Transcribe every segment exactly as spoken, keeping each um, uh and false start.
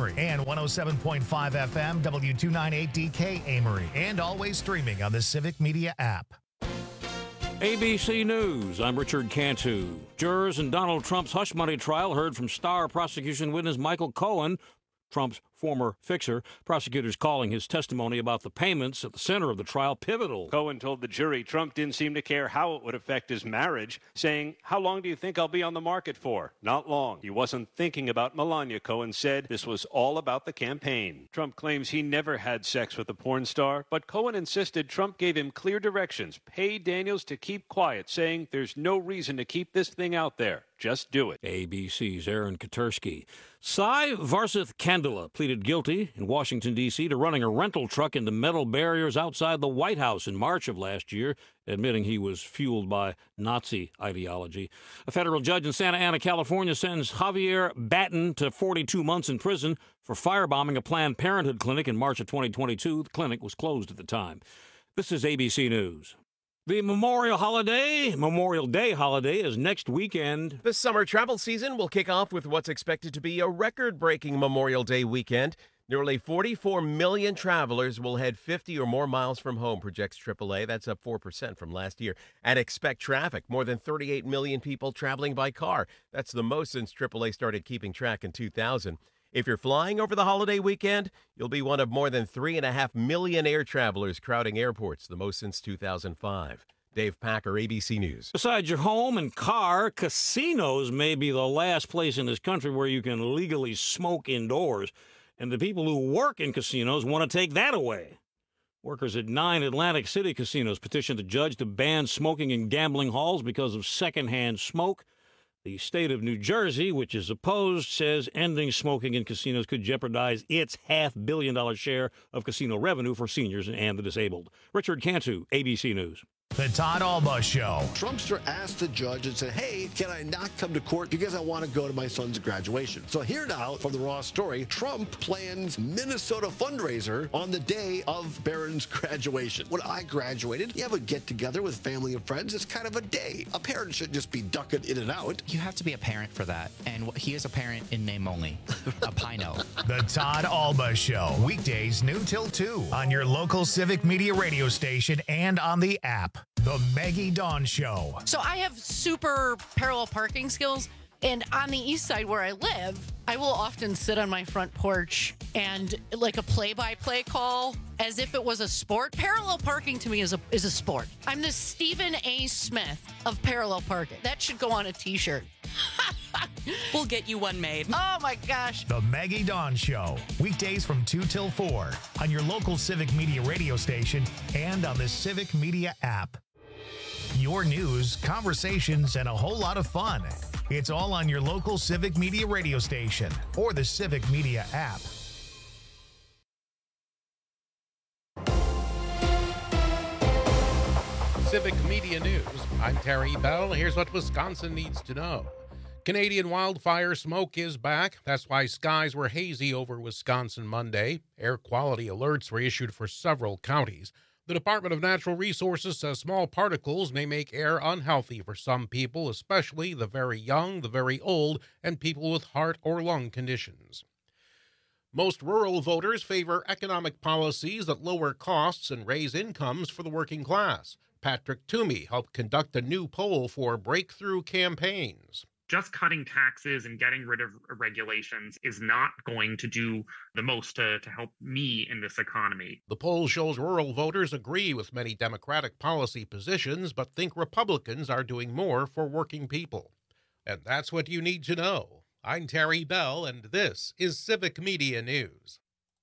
Amory, and one oh seven point five F M, W two ninety-eight D K Amory, and always streaming on the Civic Media app. A B C News, I'm Richard Cantu. Jurors in Donald Trump's hush money trial heard from star prosecution witness Michael Cohen, Trump's former fixer. Prosecutors calling his testimony about the payments at the center of the trial pivotal. Cohen told the jury Trump didn't seem to care how it would affect his marriage, saying, "How long do you think I'll be on the market for? Not long." He wasn't thinking about Melania, Cohen said. This was all about the campaign. Trump claims he never had sex with the porn star, but Cohen insisted Trump gave him clear directions. Pay Daniels to keep quiet, saying there's no reason to keep this thing out there. Just do it. A B C's Aaron Katersky. Sai Varsith Kandala pleaded guilty in Washington, D C to running a rental truck into metal barriers outside the White House in March of last year, admitting he was fueled by Nazi ideology. A federal judge in Santa Ana, California, sentenced Javier Batten to forty-two months in prison for firebombing a Planned Parenthood clinic in March of twenty twenty-two. The clinic was closed at the time. This is A B C News. The Memorial Holiday, Memorial Day holiday, is next weekend. The summer travel season will kick off with what's expected to be a record-breaking Memorial Day weekend. Nearly forty-four million travelers will head fifty or more miles from home, projects triple A. That's up four percent from last year. And expect traffic. More than thirty-eight million people traveling by car. That's the most since triple A started keeping track in two thousand. If you're flying over the holiday weekend, you'll be one of more than three and a half million air travelers crowding airports, the most since two thousand five. Dave Packer, A B C News. Besides your home and car, casinos may be the last place in this country where you can legally smoke indoors. And the people who work in casinos want to take that away. Workers at nine Atlantic City casinos petitioned the judge to ban smoking in gambling halls because of secondhand smoke. The state of New Jersey, which is opposed, says ending smoking in casinos could jeopardize its half-billion dollar share of casino revenue for seniors and the disabled. Richard Cantu, A B C News. The Todd Alba Show. Trumpster asked the judge and said, hey, can I not come to court because I want to go to my son's graduation? So here now from the Raw story, Trump plans Minnesota fundraiser on the day of Barron's graduation. When I graduated, you have a get-together with family and friends. It's kind of a day. A parent shouldn't just be ducking in and out. You have to be a parent for that. And he is a parent in name only. A Pino. The Todd Alba Show. Weekdays noon till two on your local Civic Media radio station and on the app. The Maggie Dawn Show. So I have super parallel parking skills, and on the east side where I live, I will often sit on my front porch and like a play-by-play call as if it was a sport. Parallel parking to me is a is a sport. I'm the Stephen A. Smith of parallel parking. That should go on a t-shirt. We'll get you one made. Oh, my gosh. The Maggie Dawn Show. Weekdays from two till four on your local Civic Media radio station and on the Civic Media app. Your news, conversations, and a whole lot of fun. It's all on your local Civic Media radio station or the Civic Media app. Civic Media News. I'm Terry Bell. Here's what Wisconsin needs to know. Canadian wildfire smoke is back. That's why skies were hazy over Wisconsin Monday. Air quality alerts were issued for several counties. The Department of Natural Resources says small particles may make air unhealthy for some people, especially the very young, the very old, and people with heart or lung conditions. Most rural voters favor economic policies that lower costs and raise incomes for the working class. Patrick Toomey helped conduct a new poll for Breakthrough Campaigns. Just cutting taxes and getting rid of regulations is not going to do the most to, to help me in this economy. The poll shows rural voters agree with many Democratic policy positions, but think Republicans are doing more for working people. And that's what you need to know. I'm Terry Bell, and this is Civic Media News.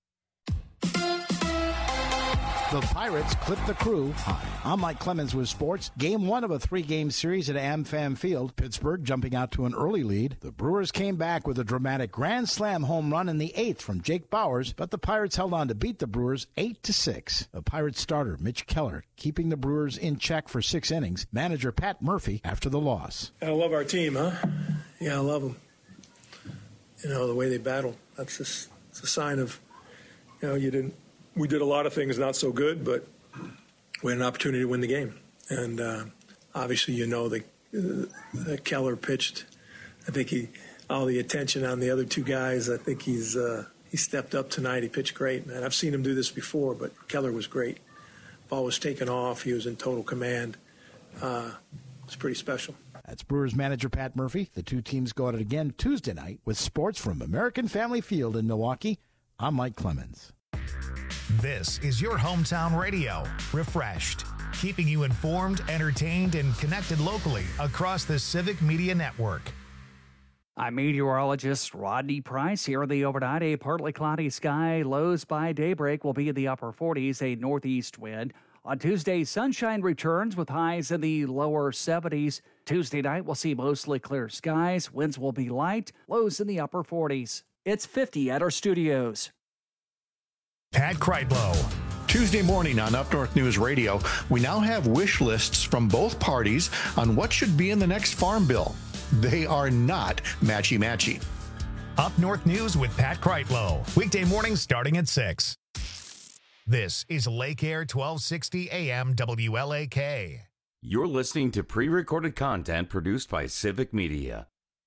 The Pirates clipped the Crew. Hi, I'm Mike Clemens with sports. Game one of a three-game series at AmFam Field. Pittsburgh jumping out to an early lead. The Brewers came back with a dramatic grand slam home run in the eighth from Jake Bauers, but the Pirates held on to beat the Brewers eight to six. The Pirates starter, Mitch Keller, keeping the Brewers in check for six innings. Manager Pat Murphy after the loss. I love our team, huh? Yeah, I love them. You know, the way they battle. That's just, it's a sign of, you know, you didn't. We did a lot of things not so good, but we had an opportunity to win the game. And uh, obviously, you know, the, uh, Keller pitched. I think he, all the attention on the other two guys. I think he's uh, he stepped up tonight. He pitched great, man. I've seen him do this before, but Keller was great. Ball was taken off. He was in total command. Uh, it's pretty special. That's Brewers manager Pat Murphy. The two teams go at it again Tuesday night with sports from American Family Field in Milwaukee. I'm Mike Clemens. This is your hometown radio, Refreshed, keeping you informed, entertained, and connected locally across the Civic Media Network. I'm meteorologist Rodney Price. Here in the overnight, a partly cloudy sky. Lows by daybreak will be in the upper forties, a northeast wind. On Tuesday, sunshine returns with highs in the lower seventies. Tuesday night, we'll see mostly clear skies. Winds will be light, lows in the upper forties. It's fifty at our studios. Pat Kreitlow. Tuesday morning on Up North News Radio, we now have wish lists from both parties on what should be in the next farm bill. They are not matchy-matchy. Up North News with Pat Kreitlow. Weekday mornings starting at six. This is Lake Air twelve sixty A M W L A K. You're listening to pre-recorded content produced by Civic Media.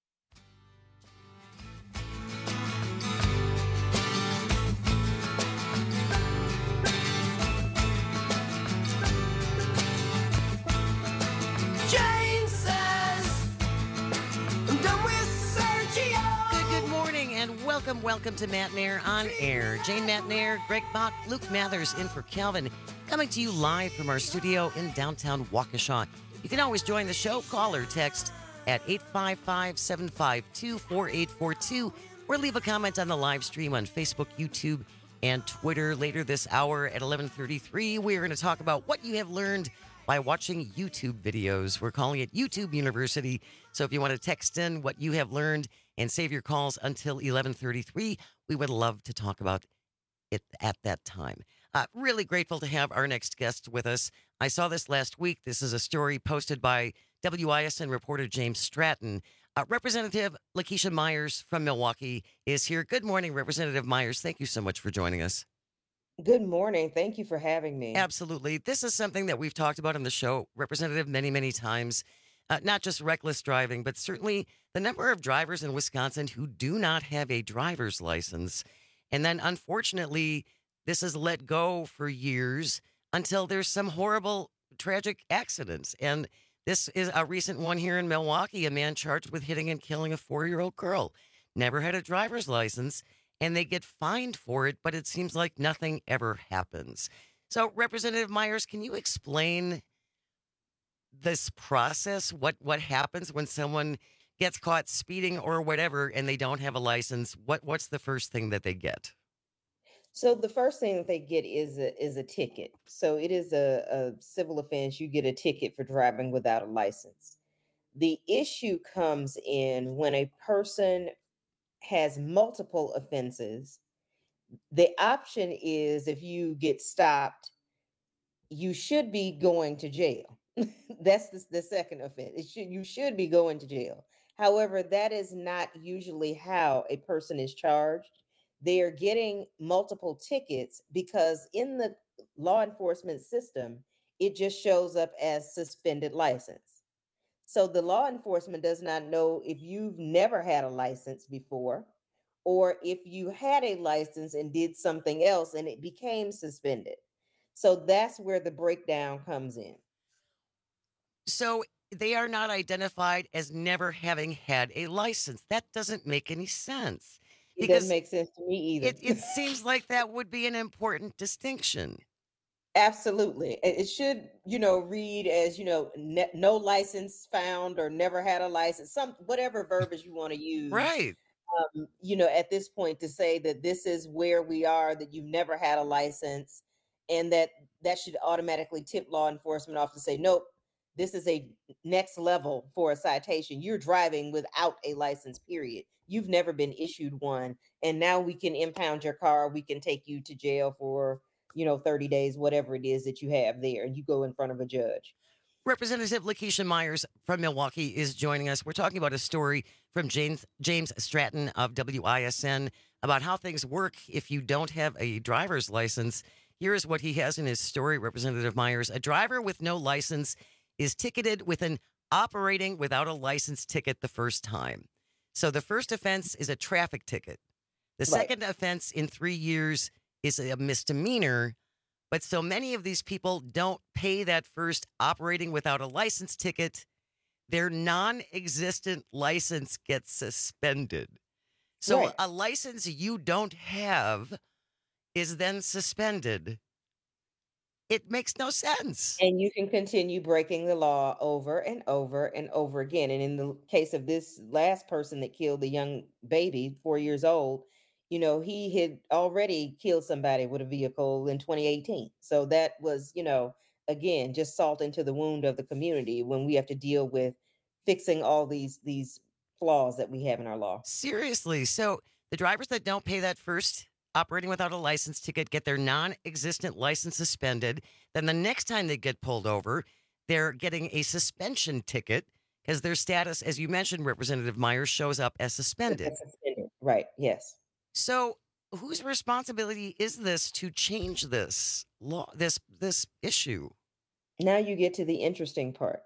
Jane says, I'm done with Sergio. Good, good morning and welcome, welcome to Matt and Air on Air. Jane Matt and Air, Greg Bach, Luke Mathers in for Calvin. Coming to you live from our studio in downtown Waukesha. You can always join the show. Call or text at eight five five, seven five two, four eight four two or leave a comment on the live stream on Facebook, YouTube, and Twitter. Later this hour at eleven thirty-three, we're going to talk about what you have learned by watching YouTube videos. We're calling it YouTube University. So if you want to text in what you have learned and save your calls until eleven thirty-three, we would love to talk about it at that time. Uh, really grateful to have our next guest with us. I saw this last week. This is a story posted by W I S N reporter James Stratton. Uh, Representative Lakeisha Myers from Milwaukee is here. Good morning, Representative Myers. Thank you so much for joining us. Good morning. Thank you for having me. Absolutely. This is something that we've talked about on the show, Representative, many, many times. Uh, not just reckless driving, but certainly the number of drivers in Wisconsin who do not have a driver's license. And then, unfortunately, this is let go for years until there's some horrible, tragic accidents. And this is a recent one here in Milwaukee, a man charged with hitting and killing a four-year-old girl. Never had a driver's license, and they get fined for it, but it seems like nothing ever happens. So, Representative Myers, can you explain this process, what, what happens when someone gets caught speeding or whatever and they don't have a license? What What's the first thing that they get? So the first thing that they get is a, is a ticket. So it is a, a civil offense. You get a ticket for driving without a license. The issue comes in when a person has multiple offenses. The option is if you get stopped, you should be going to jail. That's the, the second offense. It should, you should be going to jail. However, that is not usually how a person is charged. They are getting multiple tickets because in the law enforcement system, it just shows up as suspended license. So the law enforcement does not know if you've never had a license before, or if you had a license and did something else and it became suspended. So that's where the breakdown comes in. So they are not identified as never having had a license. That doesn't make any sense. It doesn't make sense to me either. It, it seems like that would be an important distinction. Absolutely. It should, you know, read as, you know, ne- no license found or never had a license, some whatever verbiage you want to use. Right. Um, you know, at this point to say that this is where we are, that you've never had a license, and that that should automatically tip law enforcement off to say, nope, this is a next level for a citation. You're driving without a license, period. You've never been issued one. And now we can impound your car. We can take you to jail for, you know, thirty days, whatever it is that you have there. And you go in front of a judge. Representative Lakeisha Myers from Milwaukee is joining us. We're talking about a story from James, James Stratton of W I S N about how things work if you don't have a driver's license. Here's what he has in his story, Representative Myers. A driver with no license is ticketed with an operating without a license ticket the first time. So the first offense is a traffic ticket. The Right. second offense in three years is a misdemeanor, but so many of these people don't pay that first operating without a license ticket. Their non-existent license gets suspended. So Right. a license you don't have is then suspended. It makes no sense. And you can continue breaking the law over and over and over again. And in the case of this last person that killed the young baby, four years old, you know, he had already killed somebody with a vehicle in twenty eighteen. So that was, you know, again, just salt into the wound of the community when we have to deal with fixing all these these flaws that we have in our law. Seriously. So the drivers that don't pay that first operating without a license ticket get their non-existent license suspended. Then the next time they get pulled over, they're getting a suspension ticket because their status, as you mentioned, Representative Myers, shows up as suspended. That's suspended. Right. Yes. So whose responsibility is this to change this law, this this issue? Now you get to the interesting part.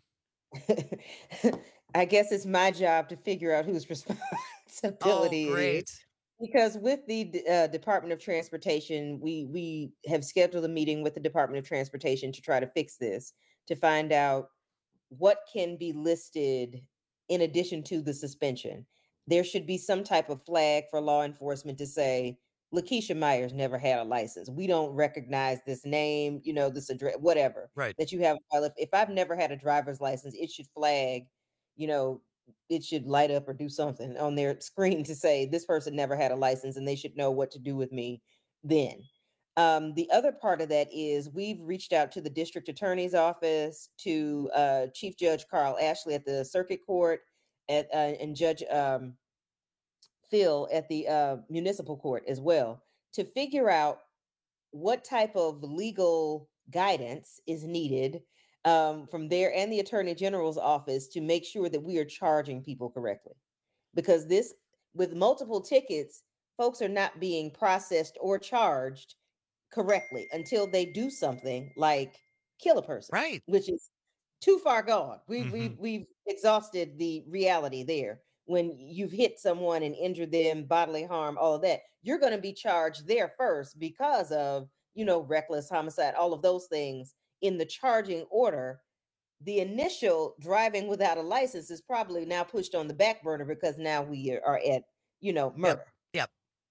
I guess it's my job to figure out whose responsibility Oh, it is. great. Because with the D- uh, Department of Transportation, we we have scheduled a meeting with the Department of Transportation to try to fix this, to find out what can be listed in addition to the suspension. There should be some type of flag for law enforcement to say, Lakeisha Myers never had a license. We don't recognize this name, you know, this address, whatever. Right. That you have. Well, If, if I've never had a driver's license, it should flag, you know, it should light up or do something on their screen to say this person never had a license and they should know what to do with me then. Um, the other part of that is we've reached out to the district attorney's office, to uh, Chief Judge Carl Ashley at the circuit court, at, uh, and Judge um, Phil at the uh, municipal court as well, to figure out what type of legal guidance is needed um, from there and the Attorney General's office to make sure that we are charging people correctly. Because this, with multiple tickets, folks are not being processed or charged correctly until they do something like kill a person, Right. which is too far gone. We, Mhm. We've we've exhausted the reality there. When you've hit someone and injured them, bodily harm, all of that, you're going to be charged there first because of, you know, reckless homicide, all of those things in the charging order. The initial driving without a license is probably now pushed on the back burner because now we are at, you know, murder. Yep.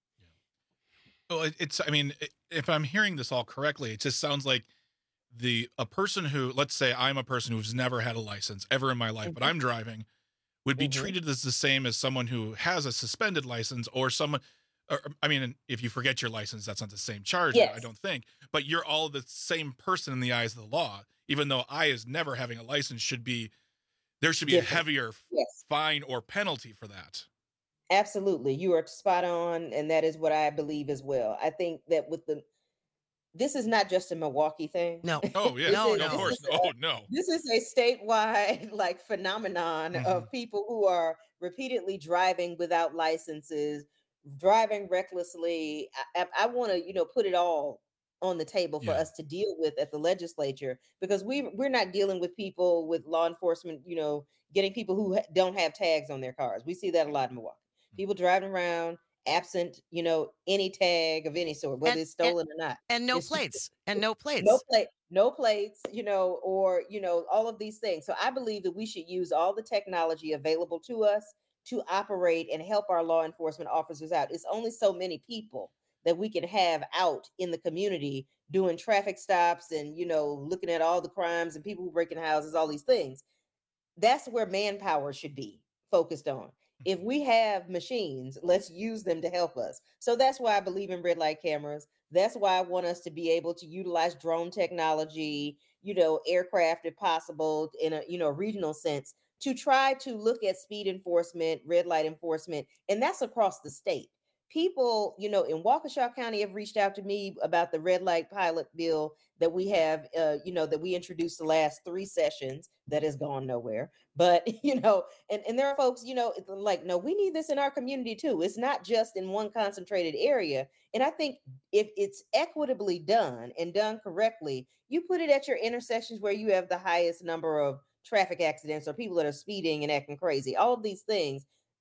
Well, it- it's, I mean, i- if I'm hearing this all correctly, it just sounds like the, a person who, let's say I'm a person who's never had a license ever in my life, but Mhm. I'm driving, would be Mhm. treated as the same as someone who has a suspended license or someone, or, I mean, if you forget your license, that's not the same charge, I Yes. don't think, but you're all the same person in the eyes of the law, even though I, as never having a license, should be, there should be a Different. heavier Yes. fine or penalty for that. Absolutely. You are spot on. And that is what I believe as well. I think that with the, this is not just a Milwaukee thing. No. Oh, yeah. This No, is- no. Of this course. is a- Oh, no. This is a statewide like phenomenon Mhm. of people who are repeatedly driving without licenses, driving recklessly. I, I, want to, you know, put it all on the table for Yeah. us to deal with at the legislature, because we we're not dealing with people with law enforcement, you know, getting people who ha- don't have tags on their cars. We see that a lot in Milwaukee. People driving around absent, you know, any tag of any sort, whether And- it's stolen or not. And no It's just- plates. And no plates. no plate, no plates, you know, or you know, all of these things. So I believe that we should use all the technology available to us to operate and help our law enforcement officers out. It's only so many people that we can have out in the community doing traffic stops and, you know, looking at all the crimes and people who break in houses, all these things. That's where manpower should be focused on. If we have machines, let's use them to help us. So that's why I believe in red light cameras. That's why I want us to be able to utilize drone technology, you know, aircraft if possible, in a, you know, regional sense, to try to look at speed enforcement, red light enforcement, and that's across the state. People, you know, in Waukesha County have reached out to me about the red light pilot bill that we have, uh, you know, that we introduced the last three sessions that has gone nowhere. But, you know, and, and there are folks, you know, like, no, we need this in our community too. It's not just in one concentrated area. And I think if it's equitably done and done correctly, you put it at your intersections where you have the highest number of traffic accidents or people that are speeding and acting crazy, all of these things.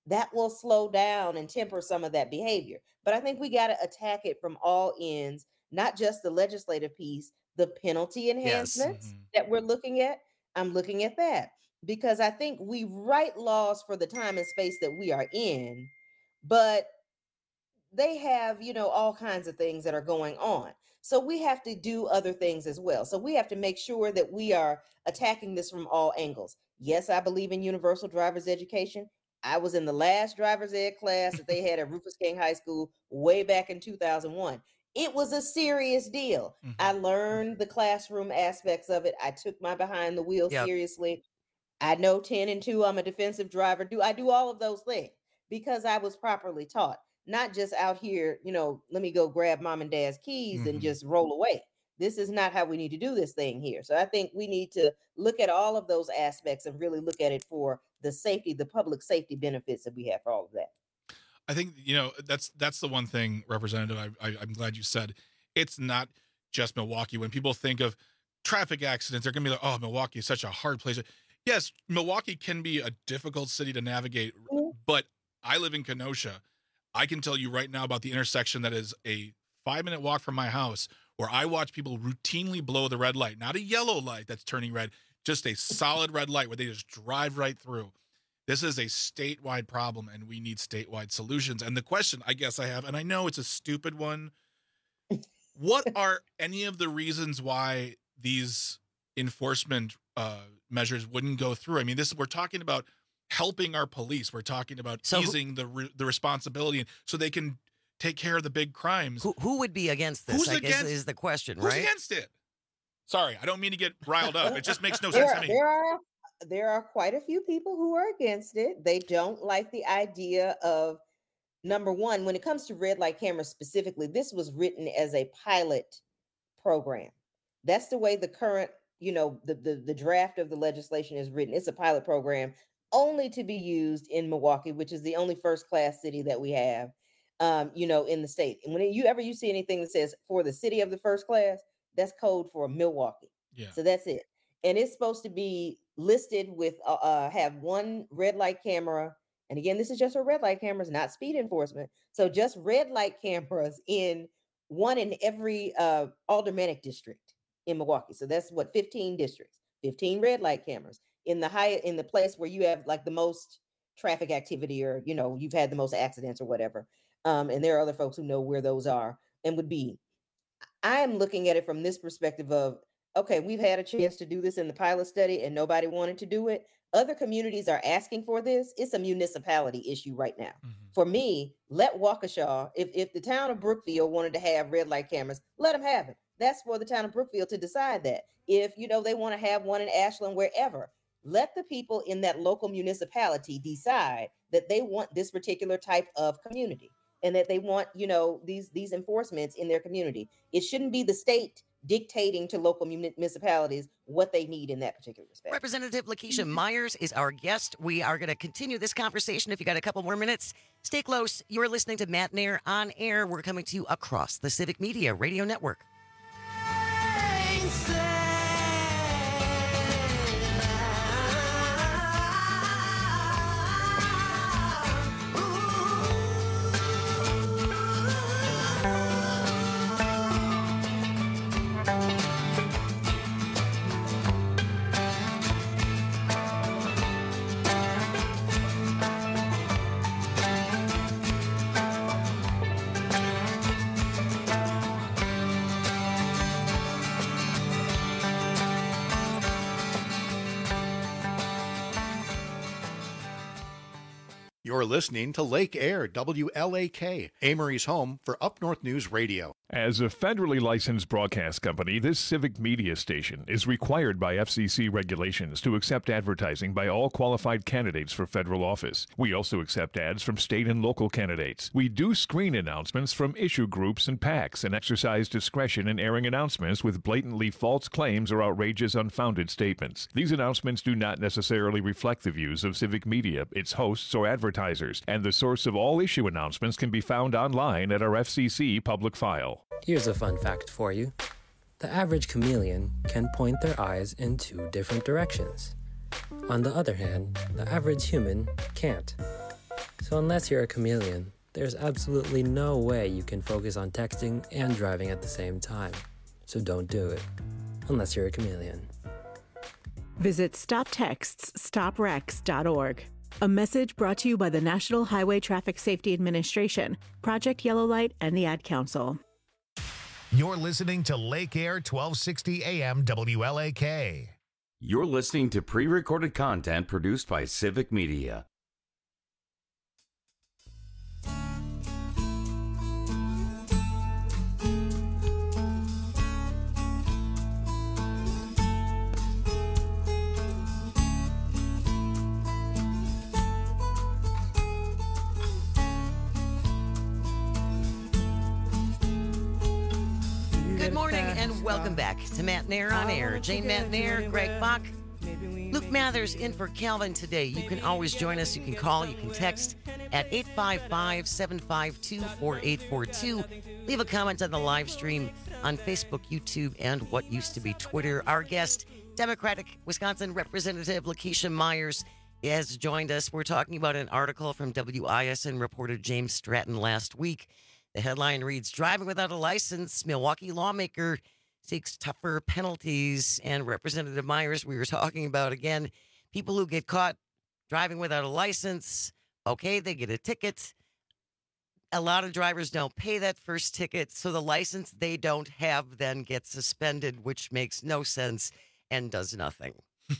that will slow down and temper some of that behavior. But I think we got to attack it from all ends, not just the legislative piece, the penalty enhancements Yes. Mm-hmm. that we're looking at. I'm looking at that because I think we write laws for the time and space that we are in, but they have, you know, all kinds of things that are going on. So we have to do other things as well. So we have to make sure that we are attacking this from all angles. Yes, I believe in universal driver's education. I was in the last driver's ed class that they had at Rufus King High School way back in two thousand one. It was a serious deal. Mm-hmm. I learned the classroom aspects of it. I took my behind the wheel yep. seriously. I know ten and two, I'm a defensive driver. Do I do all of those things because I was properly taught, not just out here, you know, let me go grab mom and dad's keys mm-hmm. and just roll away. This is not how we need to do this thing here. So I think we need to look at all of those aspects and really look at it for the safety, the public safety benefits that we have for all of that. I think, you know, that's that's the one thing, Representative, I, I, I'm glad you said. It's not just Milwaukee. When people think of traffic accidents, they're going to be like, oh, Milwaukee is such a hard place. Yes, Milwaukee can be a difficult city to navigate, mm-hmm. but I live in Kenosha. I can tell you right now about the intersection that is a five-minute walk from my house where I watch people routinely blow the red light, not a yellow light that's turning red, just a solid red light where they just drive right through. This is a statewide problem, and we need statewide solutions. And the question I guess I have, and I know it's a stupid one, what are any of the reasons why these enforcement uh, measures wouldn't go through? I mean, this we're talking about helping our police. We're talking about so easing who, the re, the responsibility so they can take care of the big crimes. Who, who would be against this? Who's I against, guess is the question, who's right? Who's against it? Sorry, I don't mean to get riled up. It just makes no there, sense to me. There are, there are quite a few people who are against it. They don't like the idea of, number one, when it comes to red light cameras specifically, this was written as a pilot program. That's the way the current, you know, the, the, the draft of the legislation is written. It's a pilot program only to be used in Milwaukee, which is the only first class city that we have, um, you know, in the state. And when you ever you see anything that says for the city of the first class, that's code for Milwaukee. Yeah. So that's it. And it's supposed to be listed with, uh, uh, have one red light camera. And again, this is just for red light cameras, not speed enforcement. So just red light cameras in one in every uh, aldermanic district in Milwaukee. So that's what, fifteen districts, fifteen red light cameras in the high, in the place where you have like the most traffic activity or, you know, you've had the most accidents or whatever. Um, and there are other folks who know where those are and would be. I am looking at it from this perspective of, okay, we've had a chance to do this in the pilot study and nobody wanted to do it. Other communities are asking for this. It's a municipality issue right now. Mm-hmm. For me, let Waukesha, if, if the town of Brookfield wanted to have red light cameras, let them have it. That's for the town of Brookfield to decide that. If, you know, they want to have one in Ashland, wherever, let the people in that local municipality decide that they want this particular type of community and that they want, you know, these, these enforcements in their community. It shouldn't be the state dictating to local municipalities what they need in that particular respect. Representative Lakeisha Myers is our guest. We are going to continue this conversation. If you got a couple more minutes, stay close. You're listening to Matt Nair on Air. We're coming to you across the Civic Media Radio Network. You're listening to Lake Air, W L A K, Amory's home for Up North News Radio. As a federally licensed broadcast company, this civic media station is required by F C C regulations to accept advertising by all qualified candidates for federal office. We also accept ads from state and local candidates. We do screen announcements from issue groups and PACs and exercise discretion in airing announcements with blatantly false claims or outrageous, unfounded statements. These announcements do not necessarily reflect the views of civic media, its hosts, or advertisers, and the source of all issue announcements can be found online at our F C C public file. Here's a fun fact for you. The average chameleon can point their eyes in two different directions. On the other hand, the average human can't. So unless you're a chameleon, there's absolutely no way you can focus on texting and driving at the same time. So don't do it, unless you're a chameleon. Visit stop texts stop wrecks dot org. A message brought to you by the National Highway Traffic Safety Administration, Project Yellow Light, and the Ad Council. You're listening to Lake Air twelve sixty A M W L A K. You're listening to pre-recorded content produced by Civic Media. Good morning and welcome back to Matt Nair on Air. Jane Matt Nair, Greg Bach, Luke Mathers in for Calvin today. You can always join us. You can call, you can text at eight five five, seven five two, four eight four two. Leave a comment on the live stream on Facebook, YouTube, and what used to be Twitter. Our guest, Democratic Wisconsin Representative Lakeisha Myers, has joined us. We're talking about an article from W I S N reporter James Stratton last week. The headline reads, "Driving without a license, Milwaukee lawmaker seeks tougher penalties." And Representative Myers, we were talking about, again, people who get caught driving without a license, okay, they get a ticket. A lot of drivers don't pay that first ticket, so the license they don't have then gets suspended, which makes no sense and does nothing.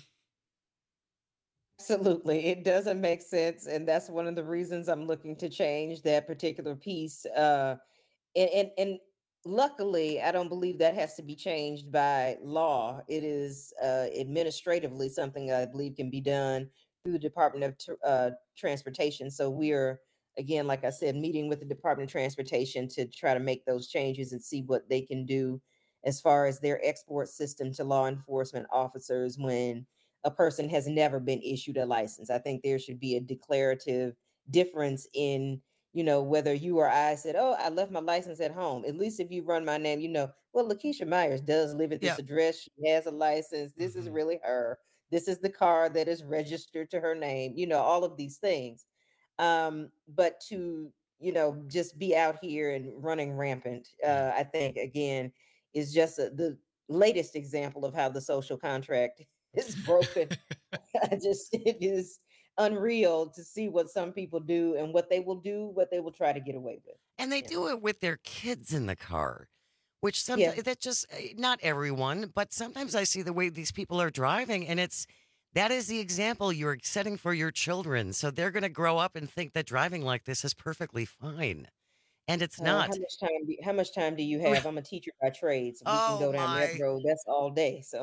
Absolutely. It doesn't make sense. And that's one of the reasons I'm looking to change that particular piece. Uh, and, and, and luckily, I don't believe that has to be changed by law. It is uh, administratively something I believe can be done through the Department of Tr- uh, Transportation. So we're, again, like I said, meeting with the Department of Transportation to try to make those changes and see what they can do as far as their export system to law enforcement officers when a person has never been issued a license. I think there should be a declarative difference in, you know, whether you or I said, oh, I left my license at home. At least if you run my name, you know, well, Lakeisha Myers does live at this Yeah. address. She has a license. This is really her. This is the car that is registered to her name, you know, all of these things. Um, but to, you know, just be out here and running rampant, uh, I think, again, is just a, the latest example of how the social contract is broken. I just, it is unreal to see what some people do and what they will do, what they will try to get away with. And they do it with their kids in the car, which sometimes Yeah. that just eh, not everyone, but sometimes I see the way these people are driving, and it's that is the example you're setting for your children. So they're going to grow up and think that driving like this is perfectly fine, and it's Uh, not. How much time? Do, how much time do you have? I'm a teacher by trade, so we Oh, can go down my. that road. That's all day. So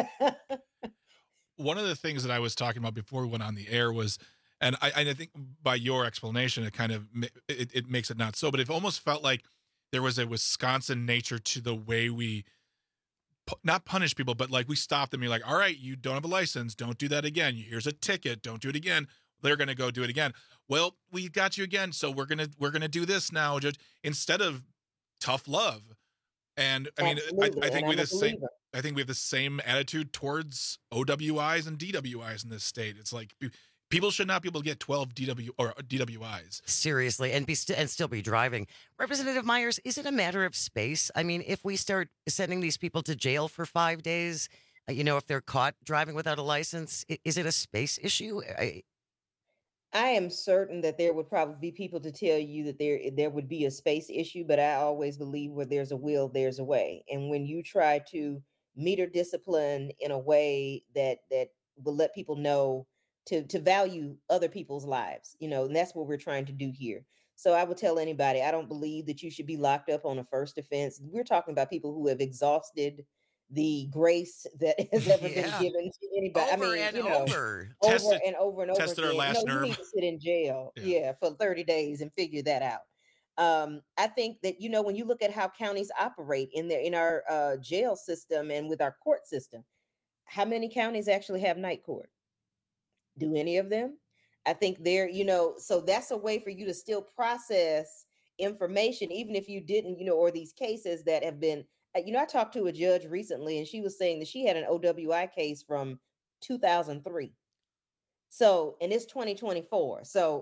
One of the things that I was talking about before we went on the air was, and I, I think by your explanation, it kind of ma- it, it makes it not so, but it almost felt like there was a Wisconsin nature to the way we pu- not punish people, but like we stop them. You're like, all right, you don't have a license, don't do that again. Here's a ticket, don't do it again. They're gonna go do it again. Well, we got you again, so we're gonna we're gonna do this now, Judge. Instead of tough love. And I mean, I, absolutely, I think and we I'm have a the same. believer. I think we have the same attitude towards O W Is and D W Is in this state. It's like pe- people should not be able to get twelve D W or D W Is. Seriously, and be st- and still be driving. Representative Myers, is it a matter of space? I mean, if we start sending these people to jail for five days, uh, you know, if they're caught driving without a license, i- is it a space issue? I, I am certain that there would probably be people to tell you that there there would be a space issue, but I always believe where there's a will, there's a way. And when you try to meter discipline in a way that that will let people know to to value other people's lives, you know, and that's what we're trying to do here. So I would tell anybody, I don't believe that you should be locked up on a first offense. We're talking about people who have exhausted the grace that has ever Yeah. been given to anybody. I Over mean, and you know, over. over Tested- and over and over tested our again. last no, you nerve. need to sit in jail, Yeah. yeah. for thirty days and figure that out. Um, I think that, you know, when you look at how counties operate in their in our uh, jail system and with our court system, how many counties actually have night court? Do any of them? I think they're, you know, so that's a way for you to still process information, even if you didn't, you know, or these cases that have been, uh, you know, I talked to a judge recently and she was saying that she had an O W I case from two thousand three. So, and it's twenty twenty-four. So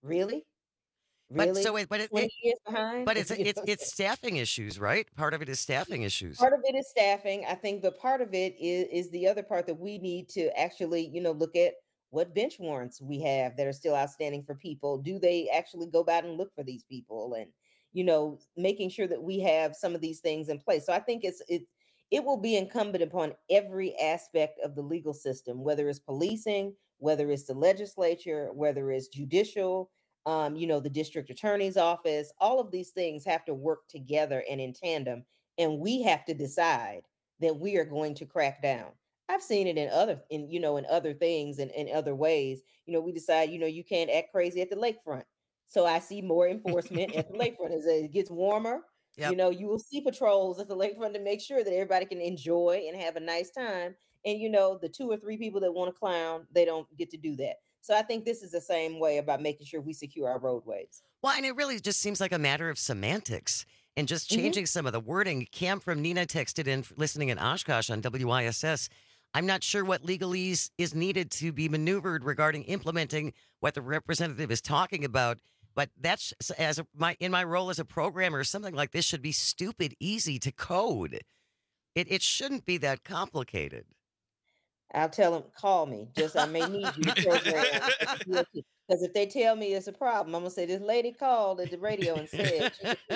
Really? Really? But so it, but it, twenty it- years behind? but it's You it's know? it's staffing issues, right? Part of it is staffing issues. Part of it is staffing, I think, but part of it is is the other part that we need to actually, you know, look at what bench warrants we have that are still outstanding for people. Do they actually go out and look for these people, and you know, making sure that we have some of these things in place. So I think it's it it will be incumbent upon every aspect of the legal system, whether it's policing, whether it's the legislature, whether it's judicial, um, you know, the district attorney's office. All of these things have to work together and in tandem, and we have to decide that we are going to crack down. I've seen it in other, in you know, in other things and in other ways. You know, we decide, you know, you can't act crazy at the lakefront, so I see more enforcement at the lakefront as it gets warmer. Yep. You know, you will see patrols at the lakefront to make sure that everybody can enjoy and have a nice time. And you know, the two or three people that want to clown, they don't get to do that. So I think this is the same way about making sure we secure our roadways. Well, and it really just seems like a matter of semantics and just Mhm. changing some of the wording. Cam from Nina texted in, listening in Oshkosh on W I S S. I'm not sure what legalese is needed to be maneuvered regarding implementing what the representative is talking about. But that's as a, my in my role as a programmer, something like this should be stupid easy to code. It it shouldn't be that complicated. I'll tell them, call me. Just I may need you to program. Because if they tell me it's a problem, I'm gonna say this lady called at the radio and said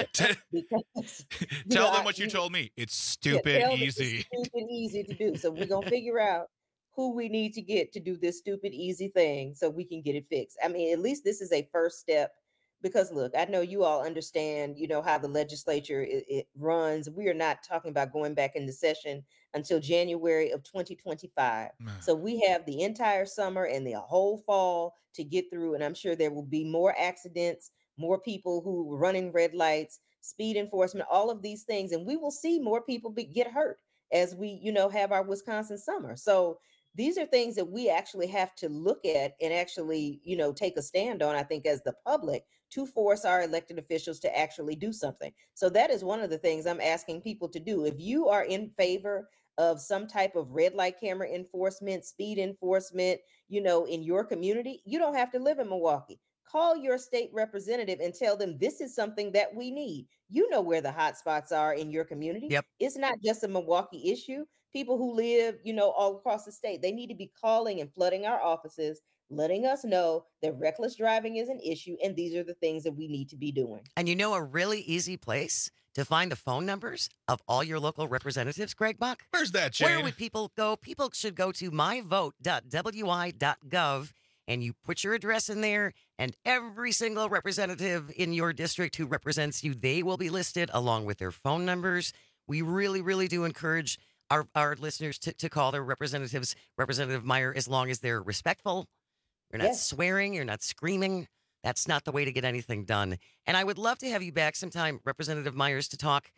because you Tell know, them I- what you you- told me. It's yeah, stupid tell them easy. It's stupid easy to do. So we're gonna figure out who we need to get to do this stupid easy thing so we can get it fixed. I mean, at least this is a first step. Because look, I know you all understand, you know, how the legislature it, it runs. We are not talking about going back into session until January of twenty twenty-five. So we have the entire summer and the whole fall to get through. And I'm sure there will be more accidents, more people who are running red lights, speed enforcement, all of these things. And we will see more people be, get hurt as we, you know, have our Wisconsin summer. So these are things that we actually have to look at and actually, you know, take a stand on, I think, as the public to force our elected officials to actually do something. So that is one of the things I'm asking people to do. If you are in favor of some type of red light camera enforcement, speed enforcement, you know, in your community, you don't have to live in Milwaukee. Call your state representative and tell them this is something that we need. You know where the hot spots are in your community. Yep. It's not just a Milwaukee issue. People who live, you know, all across the state, they need to be calling and flooding our offices, letting us know that reckless driving is an issue, and these are the things that we need to be doing. And you know a really easy place to find the phone numbers of all your local representatives, Greg Buck? Where's that, Where Jane? would people go? People should go to my vote dot w i dot gov and you put your address in there, and every single representative in your district who represents you, they will be listed along with their phone numbers. We really, really do encourage our, our listeners to, to call their representatives Representative Meyer as long as they're respectful. You're not Yes. swearing. You're not screaming. That's not the way to get anything done. And I would love to have you back sometime, Representative Myers, to talk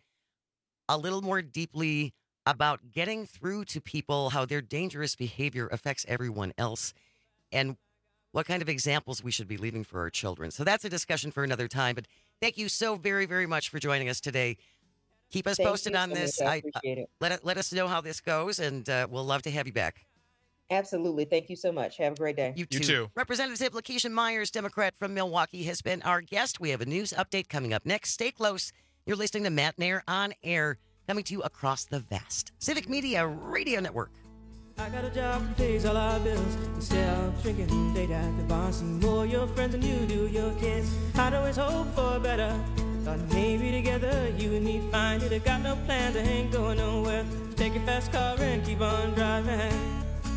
a little more deeply about getting through to people how their dangerous behavior affects everyone else and what kind of examples we should be leaving for our children. So that's a discussion for another time. But thank you so very, very much for joining us today. Keep us Thank posted you on so this. much. I I- appreciate it. Let, it- let us know how this goes, and uh, we'll love to have you back. Absolutely. Thank you so much. Have a great day. You too. Representative Lakeisha Myers, Democrat from Milwaukee, has been our guest. We have a news update coming up next. Stay close. You're listening to Matt Nair on Air, coming to you across the vast Civic Media Radio Network. I got a job that pays all our bills. Instead of drinking late at the bar, see more your friends than you do your kids. I'd always hope for better. Thought maybe together you and me find it. I got no plans, I ain't going nowhere. So take your fast car and keep on driving.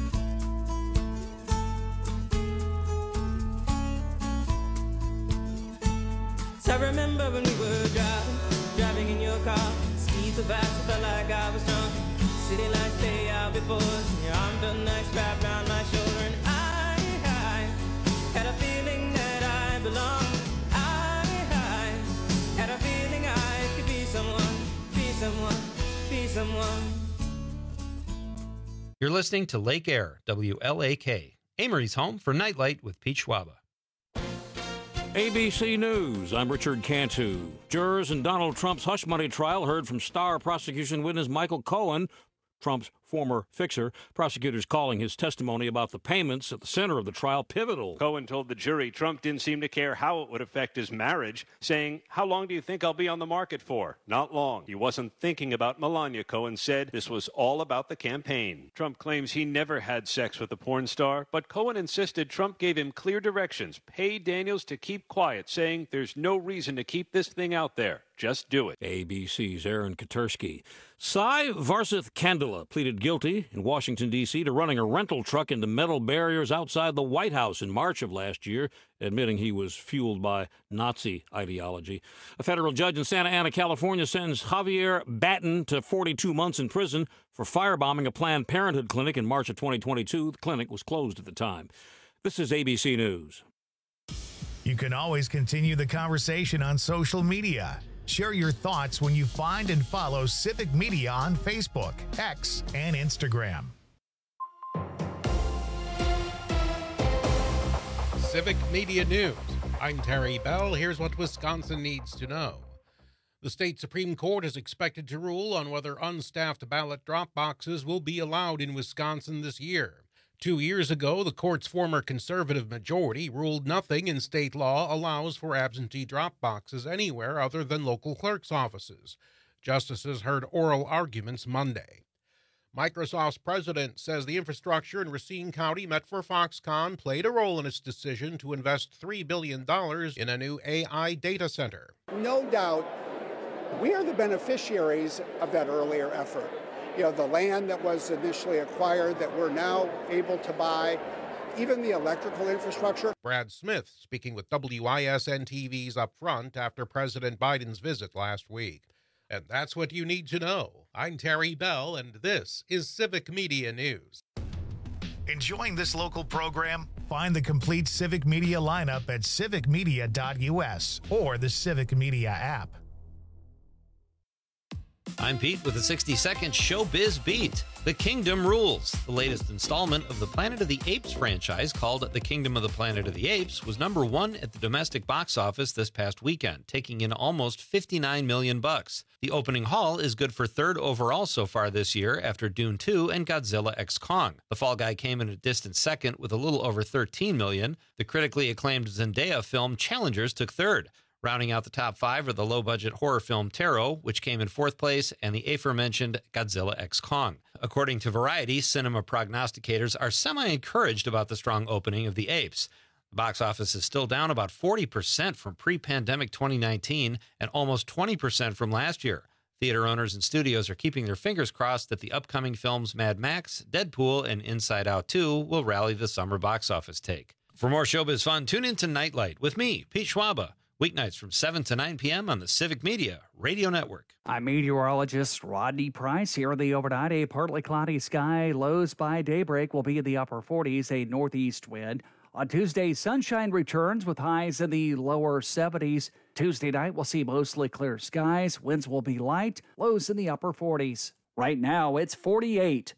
So I remember when we were driving, driving in your car. Speed so fast, I felt like I was drunk. City lights lay out before us, and your arm felt nice wrapped around my shoulder. And I, I had a feeling that I belonged. I, I had a feeling I could be someone, be someone, be someone. You're listening to Lake Air, W L A K, Amory's home for Nightlight with Pete Schwaba. A B C News, I'm Richard Cantu. Jurors in Donald Trump's hush money trial heard from star prosecution witness Michael Cohen, Trump's former fixer. Prosecutors calling his testimony about the payments at the center of the trial pivotal. Cohen told the jury Trump didn't seem to care how it would affect his marriage, saying, "How long do you think I'll be on the market for? Not long." He wasn't thinking about Melania, Cohen said. This was all about the campaign. Trump claims he never had sex with the porn star, but Cohen insisted Trump gave him clear directions. Pay Daniels to keep quiet, saying there's no reason to keep this thing out there. Just do it. A B C's Aaron Katersky. Sai Varsith Kandala pleaded guilty in Washington, D C to running a rental truck into metal barriers outside the White House in March of last year, admitting he was fueled by Nazi ideology. A federal judge in Santa Ana, California, sentenced Javier Batten to forty-two months in prison for firebombing a Planned Parenthood clinic in March of twenty twenty-two. The clinic was closed at the time. This is A B C News. You can always continue the conversation on social media. Share your thoughts when you find and follow Civic Media on Facebook, X, and Instagram. Civic Media News. I'm Terry Bell. Here's what Wisconsin needs to know. The state Supreme Court is expected to rule on whether unstaffed ballot drop boxes will be allowed in Wisconsin this year. Two years ago, the court's former conservative majority ruled nothing in state law allows for absentee drop boxes anywhere other than local clerk's offices. Justices heard oral arguments Monday. Microsoft's president says the infrastructure in Racine County met for Foxconn played a role in its decision to invest three billion dollars in a new A I data center. No doubt, we are the beneficiaries of that earlier effort. You know, the land that was initially acquired that we're now able to buy, even the electrical infrastructure. Brad Smith speaking with W I S N T V's Up Front after President Biden's visit last week. And that's what you need to know. I'm Terry Bell, and this is Civic Media News. Enjoying this local program? Find the complete Civic Media lineup at civic media dot U S or the Civic Media app. I'm Pete with a sixty-second Showbiz Beat. The Kingdom Rules. The latest installment of the Planet of the Apes franchise, called The Kingdom of the Planet of the Apes, was number one at the domestic box office this past weekend, taking in almost fifty-nine million bucks. The opening haul is good for third overall so far this year after Dune two and Godzilla X Kong. The Fall Guy came in a distant second with a little over thirteen million. The critically acclaimed Zendaya film Challengers took third. Rounding out the top five are the low-budget horror film Taro, which came in fourth place, and the aforementioned Godzilla X Kong. According to Variety, cinema prognosticators are semi-encouraged about the strong opening of The Apes. The box office is still down about forty percent from pre-pandemic twenty nineteen and almost twenty percent from last year. Theater owners and studios are keeping their fingers crossed that the upcoming films Mad Max, Deadpool, and Inside Out two will rally the summer box office take. For more showbiz fun, tune in to Nightlight with me, Pete Schwaba. Weeknights from seven to nine p.m. on the Civic Media Radio Network. I'm meteorologist Rodney Price here. The overnight, a partly cloudy sky. Lows by daybreak will be in the upper forties, a northeast wind. On Tuesday, sunshine returns with highs in the lower seventies. Tuesday night, we'll see mostly clear skies. Winds will be light. Lows in the upper forties. Right now, it's forty-eight.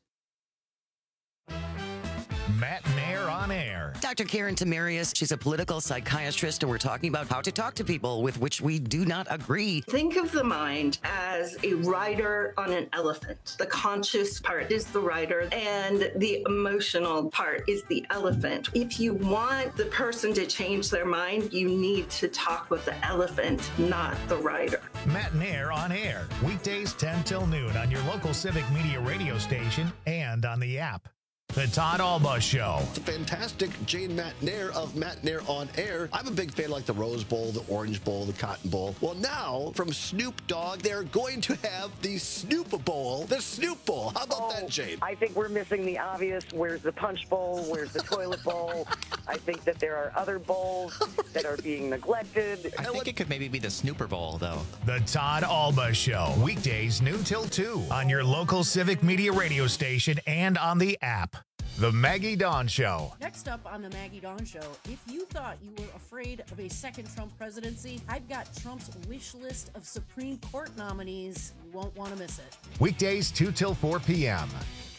Matt Nair on air. Doctor Karen Tamarius, she's a political psychiatrist, and we're talking about how to talk to people with which we do not agree. Think of the mind as a rider on an elephant. The conscious part is the rider, and the emotional part is the elephant. If you want the person to change their mind, you need to talk with the elephant, not the rider. Matt Nair on air. Weekdays ten till noon on your local Civic Media radio station and on the app. The Todd Alba Show. It's a fantastic Jane Matt Nair of Matt Nair on Air. I'm a big fan of like the Rose Bowl, the Orange Bowl, the Cotton Bowl. Well, now from Snoop Dogg, they're going to have the Snoop Bowl, the Snoop Bowl. How about oh, that, Jane? I think we're missing the obvious. Where's the Punch Bowl? Where's the Toilet Bowl? I think that there are other bowls that are being neglected. I think it could maybe be the Snooper Bowl, though. The Todd Alba Show. Weekdays noon till two on your local Civic Media radio station and on the app. The Maggie Dawn Show. Next up on the Maggie Dawn Show, if you thought you were afraid of a second Trump presidency, I've got Trump's wish list of Supreme Court nominees. You won't want to miss it. Weekdays two till four p.m.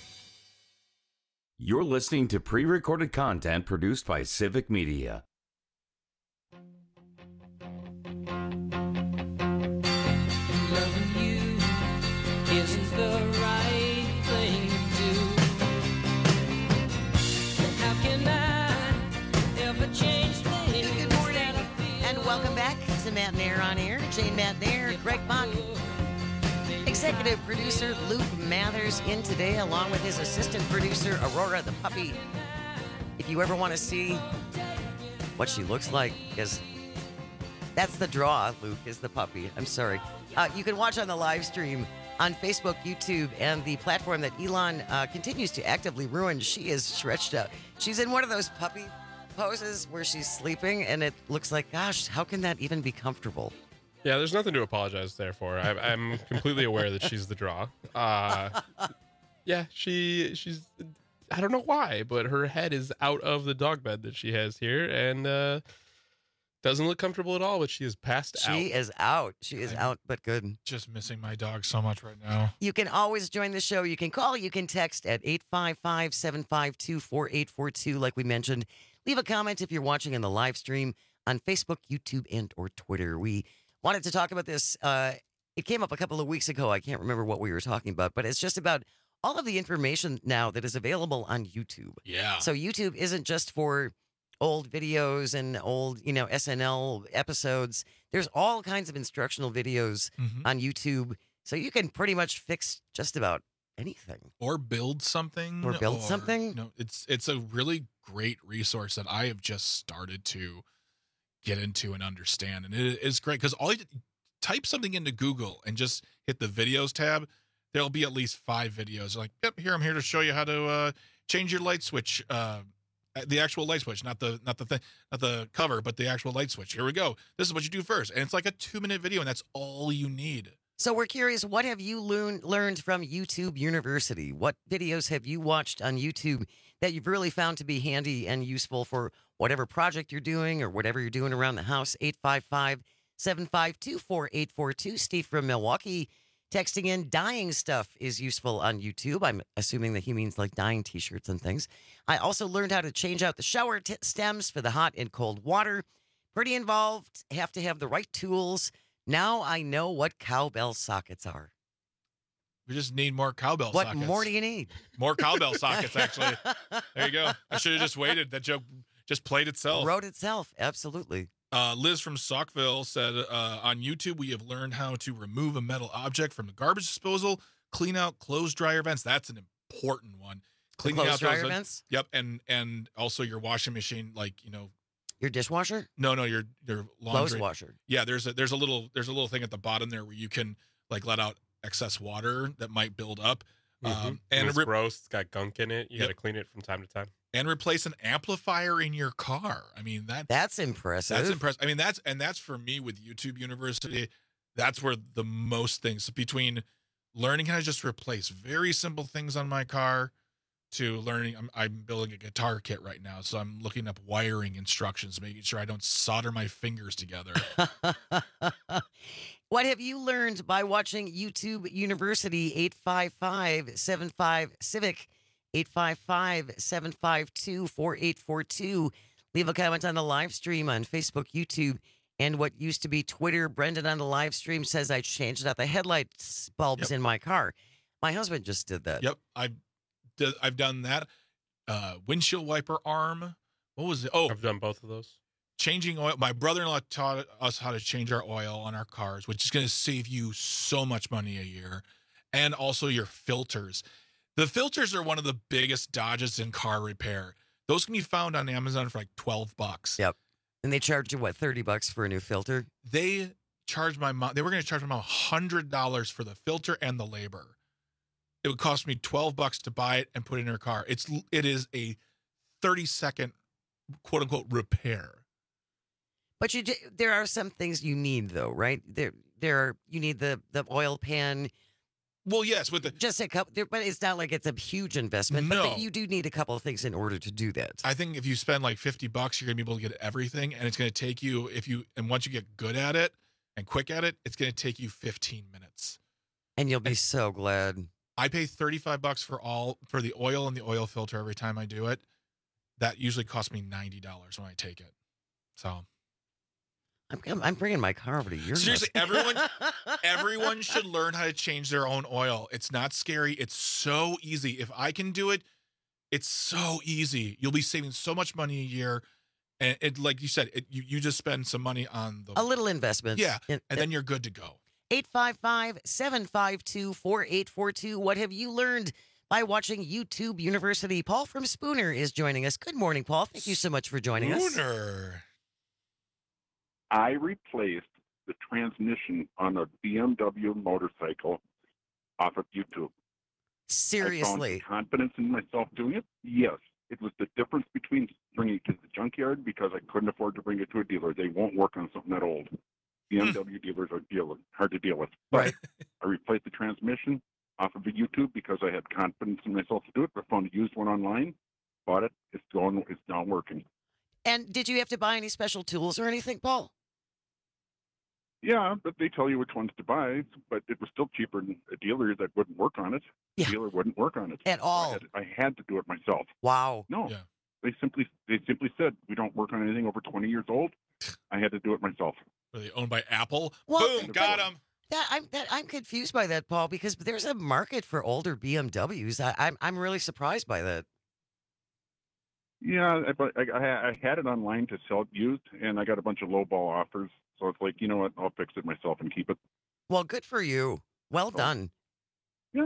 You're listening to pre-recorded content produced by Civic Media. Loving you isn't the right thing to do. to Matt and Air on Air. Jane Matt and Air, Greg Bach. Executive producer Luke Mathers in today, along with his assistant producer, Aurora the puppy. If you ever want to see what she looks like, because that's the draw, Luke, is the puppy. I'm sorry. Uh, you can watch on the live stream on Facebook, YouTube, and the platform that Elon uh, continues to actively ruin. She is stretched out. She's in one of those puppy poses where she's sleeping, and it looks like, gosh, how can that even be comfortable? Yeah, there's nothing to apologize there for. I, I'm completely aware that she's the draw. Uh, yeah, she she's. I don't know why, but her head is out of the dog bed that she has here, and uh, doesn't look comfortable at all. But she is passed she out. She is out. She is I'm out, but good. Just missing my dog so much right now. You can always join the show. You can call. You can text at eight five five, seven five two, four eight four two, like we mentioned. Leave a comment if you're watching in the live stream on Facebook, YouTube, and or Twitter. We wanted to talk about this. Uh, it came up a couple of weeks ago. I can't remember what we were talking about, but it's just about all of the information now that is available on YouTube. Yeah. So YouTube isn't just for old videos and old, you know, S N L episodes. There's all kinds of instructional videos Mhm. on YouTube. So you can pretty much fix just about anything. Or build something. Or build something. No, it's it's a really great resource that I have just started to get into and understand. And it is great because all you type something into Google and just hit the videos tab, there'll be at least five videos. Like, yep, here I'm here to show you how to uh, change your light switch, uh, the actual light switch, not the not the thing, not the cover, but the actual light switch. Here we go. This is what you do first, and it's like a two minute video, and that's all you need. So we're curious, what have you learned learned from YouTube University? What videos have you watched on YouTube that you've really found to be handy and useful for whatever project you're doing or whatever you're doing around the house? eight five five, seven five two, four eight four two. Steve from Milwaukee texting in, dyeing stuff is useful on YouTube. I'm assuming that he means like dyeing t-shirts and things. I also learned how to change out the shower t- stems for the hot and cold water. Pretty involved. Have to have the right tools. Now I know what cowbell sockets are. We just need more cowbell What sockets. more do you need? More cowbell sockets, actually. There you go. I should have just waited. That joke just played itself. Wrote itself. Absolutely. Uh, Liz from Saukville said, uh, on YouTube, we have learned how to remove a metal object from the garbage disposal, clean out clothes dryer vents. That's an important one. Cleaning clothes out dryer those, vents? Yep. And and also your washing machine, like, you know. Your dishwasher? No, no, your your Clothes laundry. washer. Yeah, there's a there's a little there's a little thing at the bottom there where you can like let out excess water that might build up. Mm-hmm. Um, and and it's re- gross. It's got gunk in it. You Yep. got to clean it from time to time. and replace an amplifier in your car. I mean, that That's impressive. That's impressive. I mean, that's and that's for me with YouTube University. That's where the most things between learning how to just replace very simple things on my car to learning. I'm, I'm building a guitar kit right now, so I'm looking up wiring instructions, making sure I don't solder my fingers together. What have you learned by watching YouTube University? Eight five five, seven five, Civic, eight five five, seven five two, four eight four two. Leave a comment on the live stream on Facebook, YouTube, and what used to be Twitter. Brendan on the live stream says I changed out the headlights bulbs Yep. in my car. My husband just did that. Yep, I've d- I've done that. Uh, windshield wiper arm. What was it? Oh, I've done both of those. Changing oil. My brother-in-law taught us how to change our oil on our cars, which is going to save you so much money a year, and also your filters. The filters are one of the biggest dodges in car repair. Those can be found on Amazon for like twelve bucks. Yep. And they charge you, what, thirty bucks for a new filter? They charged my mom. They were going to charge my mom one hundred dollars for the filter and the labor. It would cost me twelve bucks to buy it and put it in her car. It's it is a thirty second quote unquote repair. But you, do- there are some things you need, though, right? There, there are. You need the the oil pan. Well, yes, with the just a couple, there, but it's not like it's a huge investment. But No. the, you do need a couple of things in order to do that. I think if you spend like fifty bucks, you're going to be able to get everything. And it's going to take you, if you, and once you get good at it and quick at it, it's going to take you fifteen minutes. And you'll be so glad. I pay thirty-five bucks for all, for the oil and the oil filter every time I do it. That usually costs me ninety dollars when I take it. So. I'm, I'm bringing my car over to your Seriously, house. everyone, everyone should learn how to change their own oil. It's not scary. It's so easy. If I can do it, it's so easy. You'll be saving so much money a year. And it, like you said, it, you, you just spend some money on the A little investment. Yeah, In- and then you're good to go. eight five five, seven five two, four eight four two. What have you learned by watching YouTube University? Paul from Spooner is joining us. Good morning, Paul. Thank you so much for joining us. Spooner. I replaced the transmission on a B M W motorcycle off of YouTube. Seriously? I found confidence in myself doing it. Yes. It was the difference between bringing it to the junkyard because I couldn't afford to bring it to a dealer. They won't work on something that old. B M W dealers are deal hard to deal with. But right. I replaced the transmission off of the YouTube because I had confidence in myself to do it. I found a used one online, bought it. It's going. It's now working. And did you have to buy any special tools or anything, Paul? Yeah, but they tell you which ones to buy, but it was still cheaper than a dealer that wouldn't work on it. Yeah. The dealer wouldn't work on it. At all. I had, I had to do it myself. Wow. No. Yeah. They simply they simply said we don't work on anything over twenty years old. I had to do it myself. Were they owned by Apple? Well, Boom, got them. That I'm that I'm confused by that, Paul, because there's a market for older B M Ws. I, I'm I'm really surprised by that. Yeah, I- but I, I, I had it online to sell it used, and I got a bunch of lowball offers. So it's like, you know what? I'll fix it myself and keep it. Well, good for you. Well done. Yeah.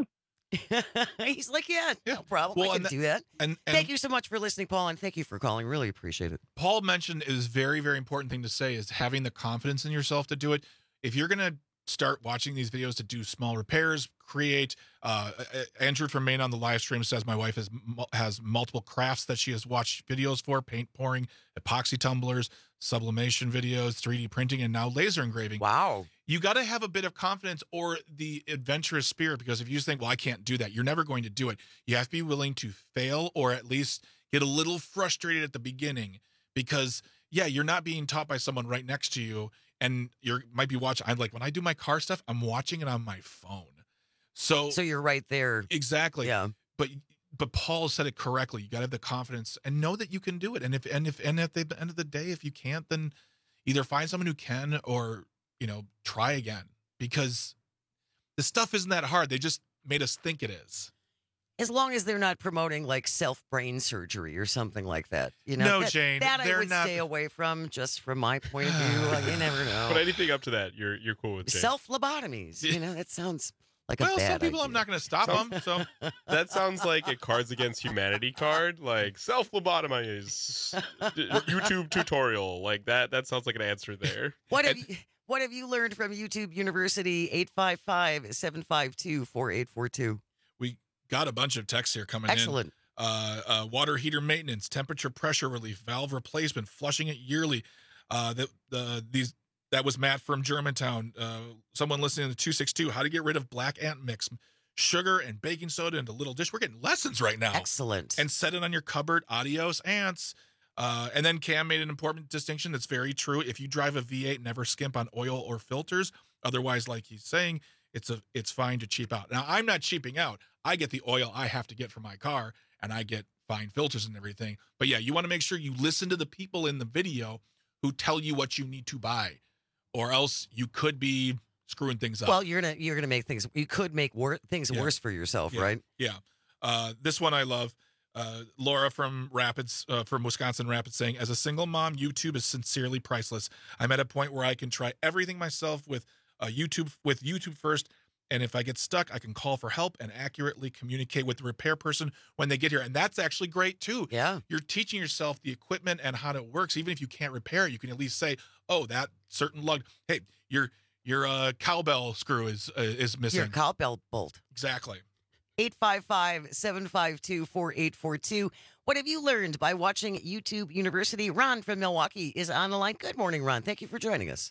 He's like, yeah, no problem. Well, I can and that- do that. And, and Thank you so much for listening, Paul, and thank you for calling. Really appreciate it. Paul mentioned is very, very important thing to say is having the confidence in yourself to do it. If you're going to start watching these videos to do small repairs, create, uh, Andrew from Maine on the live stream says my wife has has multiple crafts that she has watched videos for, paint pouring, epoxy tumblers, sublimation videos, three D printing, and now laser engraving. Wow. You got to have a bit of confidence or the adventurous spirit, because if you just think, well, I can't do that, you're never going to do it. You have to be willing to fail or at least get a little frustrated at the beginning because, yeah, you're not being taught by someone right next to you. And you might be watching. I'm like, when I do my car stuff, I'm watching it on my phone. So, So you're right there. exactly. Yeah. But but Paul said it correctly. You got to have the confidence and know that you can do it. And if and if and at the end of the day, if you can't, then either find someone who can or, you know, try again, because the stuff isn't that hard. They just made us think it is. As long as they're not promoting like self brain surgery or something like that, you know. No, that, Jane, that I they're would not- stay away from, just from my point of view. Uh, you never know. But anything up to that, you're you're cool with. Jane. Self lobotomies, you know, that sounds like a Well, bad some people idea. I'm not going to stop them. So That sounds like a Cards Against Humanity card, like self lobotomies YouTube tutorial, like that. That sounds like an answer there. What have you What have you learned from YouTube University? eight five five, seven five two, four eight four two. we got a bunch of texts here coming Excellent. in. Uh, uh, water heater maintenance, temperature pressure relief, valve replacement, flushing it yearly. Uh, the, the, these, that was Matt from Germantown. Uh, someone listening to two sixty-two, how to get rid of black ant mix, sugar and baking soda into little dish. We're getting lessons right now. Excellent. And set it on your cupboard. Adios, ants. Uh, and then Cam made an important distinction that's very true. If you drive a V eight, never skimp on oil or filters. Otherwise, like he's saying, it's a it's fine to cheap out. Now, I'm not cheaping out. I get the oil I have to get for my car, and I get fine filters and everything. But yeah, you want to make sure you listen to the people in the video who tell you what you need to buy, or else you could be screwing things up. Well, you're gonna you're gonna make things. You could make wor- things Yeah. worse for yourself, Yeah, right? Yeah. Uh, this one I love. Uh, Laura from Rapids, uh, from Wisconsin Rapids, saying, as a single mom, YouTube is sincerely priceless. I'm at a point where I can try everything myself with uh, YouTube, with YouTube first. And if I get stuck, I can call for help and accurately communicate with the repair person when they get here. And that's actually great too. Yeah. You're teaching yourself the equipment and how it works. Even if you can't repair it, you can at least say, oh, that certain lug, hey, your, your uh, cowbell screw is, uh, is missing. Your cowbell bolt. Exactly. eight five five, seven five two, four eight four two. What have you learned by watching YouTube University? Ron from Milwaukee is on the line. Good morning, Ron. Thank you for joining us.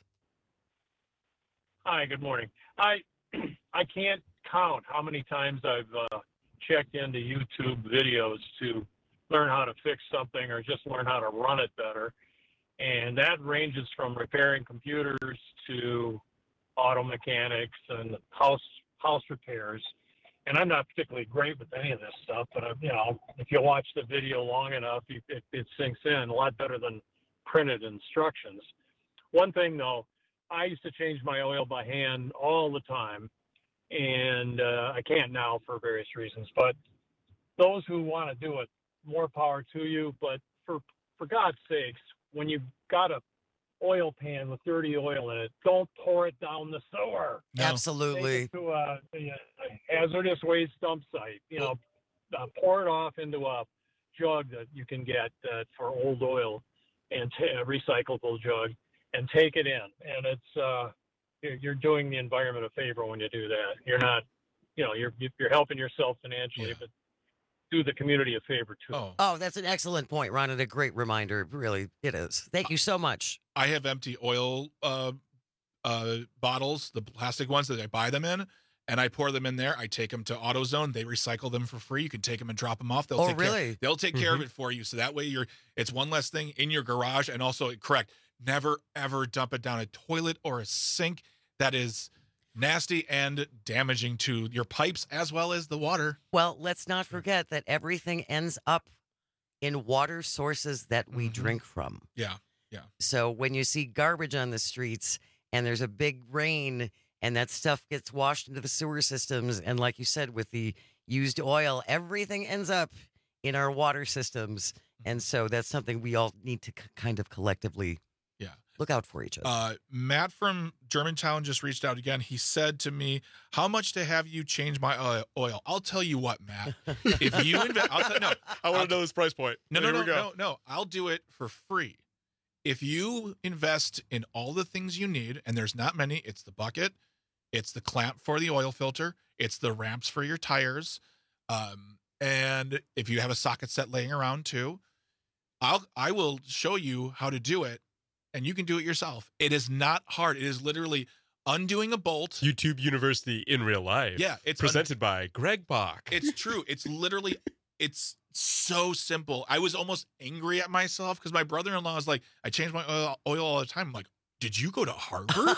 Hi, good morning. I I can't count how many times I've uh, checked into YouTube videos to learn how to fix something or just learn how to run it better. And that ranges from repairing computers to auto mechanics and house house repairs. And I'm not particularly great with any of this stuff, but uh, you know, if you watch the video long enough, you, it, it sinks in a lot better than printed instructions. One thing though, I used to change my oil by hand all the time, and uh, I can't now for various reasons. But those who want to do it, more power to you. But for for God's sakes, when you've got a oil pan with dirty oil in it, don't pour it down the sewer. No. Absolutely. Take it to a, a hazardous waste dump site. You know, uh, pour it off into a jug that you can get uh, for old oil, and t- a recyclable jug, and take it in. And it's uh, you're, you're doing the environment a favor when you do that. You're not, you know, you're you're helping yourself financially, yeah. but do the community a favor too. Oh. oh, that's an excellent point, Ron, and a great reminder. Really, it is. Thank you so much. I have empty oil uh, uh, bottles, the plastic ones that I buy them in, and I pour them in there. I take them to AutoZone. They recycle them for free. You can take them and drop them off. They'll oh, take really? Care, they'll take mm-hmm. care of it for you. So that way, you're it's one less thing in your garage. And also, correct, never ever dump it down a toilet or a sink. That is nasty and damaging to your pipes as well as the water. Well, let's not forget that everything ends up in water sources that we mm-hmm. drink from. Yeah, yeah. So when you see garbage on the streets and there's a big rain and that stuff gets washed into the sewer systems, and like you said, with the used oil, everything ends up in our water systems. And so that's something we all need to c- kind of collectively yeah. look out for each other. Uh, Matt from Germantown just reached out again. He said to me, how much to have you change my oil? I'll tell you what, Matt. If you invest, I'll tell no. I want to know this price point. No, there no, no, no, no. I'll do it for free. If you invest in all the things you need, and there's not many, it's the bucket, it's the clamp for the oil filter, it's the ramps for your tires, um, and if you have a socket set laying around too, I'll I will show you how to do it. And you can do it yourself. It is not hard. It is literally undoing a bolt. YouTube University in real life. Yeah. It's presented un- by Greg Bach. It's true. It's literally, it's so simple. I was almost angry at myself because my brother-in-law is like, I change my oil, oil all the time. I'm like, did you go to Harvard?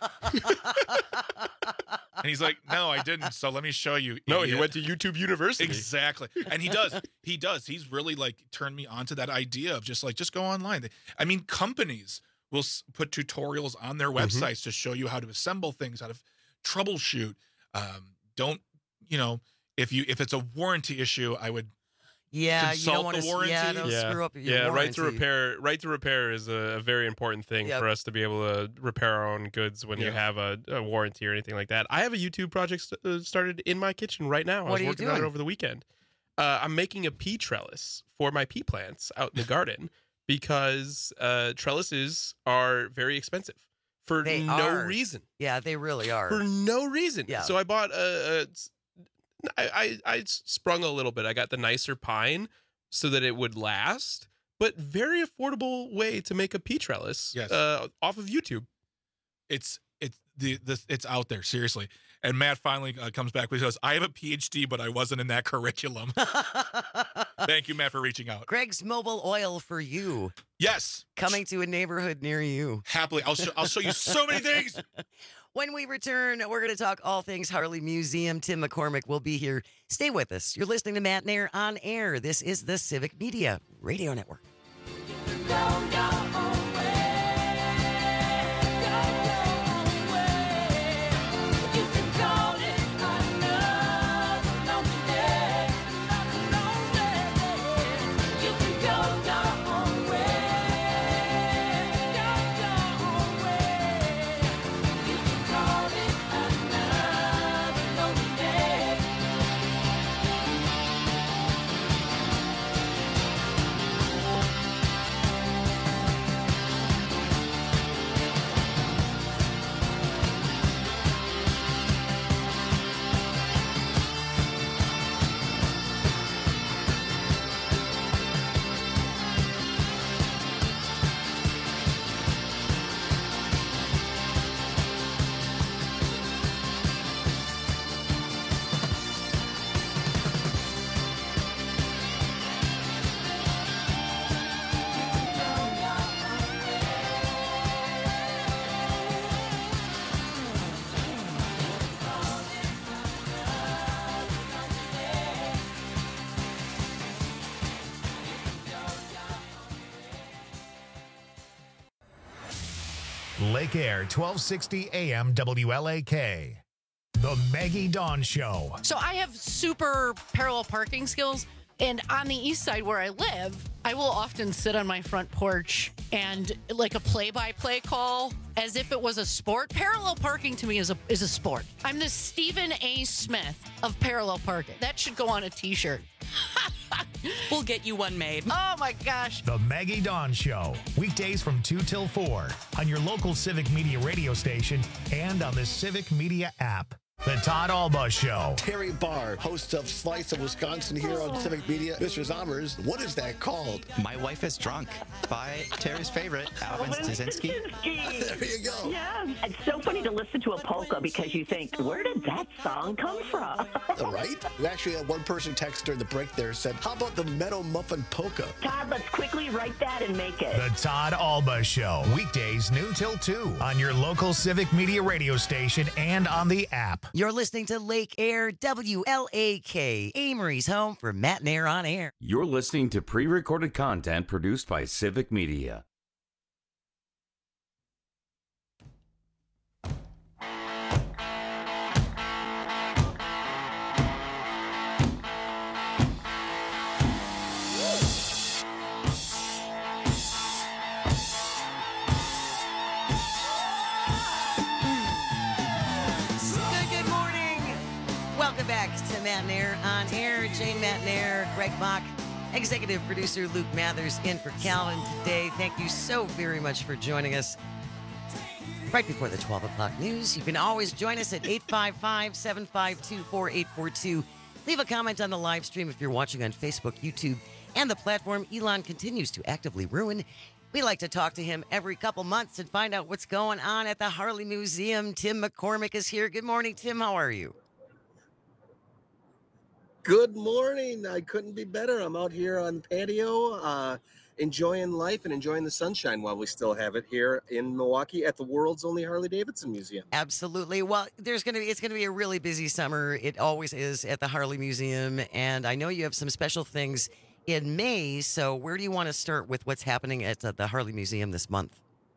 And he's like, no, I didn't. So let me show you. No, idiot. he went to YouTube University. Exactly. And he does. He does. He's really like turned me onto that idea of just like, just go online. I mean, companies will put tutorials on their websites mm-hmm. to show you how to assemble things, how to troubleshoot. Um, don't, you know, if you, if it's a warranty issue, I would Yeah, consult you don't want the to. warranty. Yeah, don't yeah. screw up your yeah, warranty. right to repair. Right to repair is a, a very important thing Yep. for us to be able to repair our own goods when you Yeah. have a, a warranty or anything like that. I have a YouTube project st- uh, started in my kitchen right now. I What was are you working on it doing? over the weekend. Uh, I'm making a pea trellis for my pea plants out in the garden because uh, trellises are very expensive for They no are. reason. Yeah, they really are. For no reason. Yeah. So I bought a. a I, I I sprung a little bit. I got the nicer pine so that it would last, but very affordable way to make a pea trellis Yes. uh, off of YouTube. It's it's the, the it's out there, seriously. And Matt finally uh, comes back with us. I have a P H D, but I wasn't in that curriculum. Thank you, Matt, for reaching out. Greg's Mobile Oil for you. Yes, Coming to a neighborhood near you. happily. I'll show, I'll show you so many things. When we return, we're going to talk all things Harley Museum. Tim McCormick will be here. Stay with us. You're listening to Matt Nair on Air. This is the Civic Media Radio Network. Lake Air, twelve sixty A M W L A K. The Maggie Dawn Show. So I have super parallel parking skills. And on the east side where I live, I will often sit on my front porch and like a play-by-play call as if it was a sport. Parallel parking to me is a is a sport. I'm the Stephen A. Smith of parallel parking. That should go on a t-shirt. We'll get you one made. Oh my gosh. The Maggie Dawn Show, weekdays from two till four on your local Civic Media radio station and on the Civic Media app. The Todd Alba Show. Terry Barr, host of Slice of Wisconsin here on Civic Media. Mister Zommers, what is that called? My Wife is Drunk by Terry's favorite, Alvin Stasinski. There you go. Yeah, it's so funny to listen to a polka because you think, where did that song come from? Right? We actually had one person text during the break there said, how about the Meadow Muffin Polka? Todd, let's quickly write that and make it. The Todd Alba Show, weekdays noon till two on your local Civic Media radio station and on the app. You're listening to Lake Air, W L A K, Amory's home for Matt and Air on Air. You're listening to pre-recorded content produced by Civic Media. Back to Matt and Air on Air. Jane Matt and Air, Greg Bach, executive producer Luke Mathers in for Calvin today. Thank you so very much for joining us right before the twelve o'clock news. You can always join us at eight five five, seven five two, four eight four two. Leave a comment on the live stream if you're watching on Facebook, YouTube, and the platform Elon continues to actively ruin. We like to talk to him every couple months and find out what's going on at the Harley Museum. Tim McCormick is here. Good morning, Tim. How are you? Good morning. I couldn't be better. I'm out here on the patio, uh, enjoying life and enjoying the sunshine while we still have it here in Milwaukee at the world's only Harley-Davidson Museum. Absolutely. Well, there's going to be it's going to be a really busy summer. It always is at the Harley Museum, and I know you have some special things in May. So, where do you want to start with what's happening at uh, the Harley Museum this month?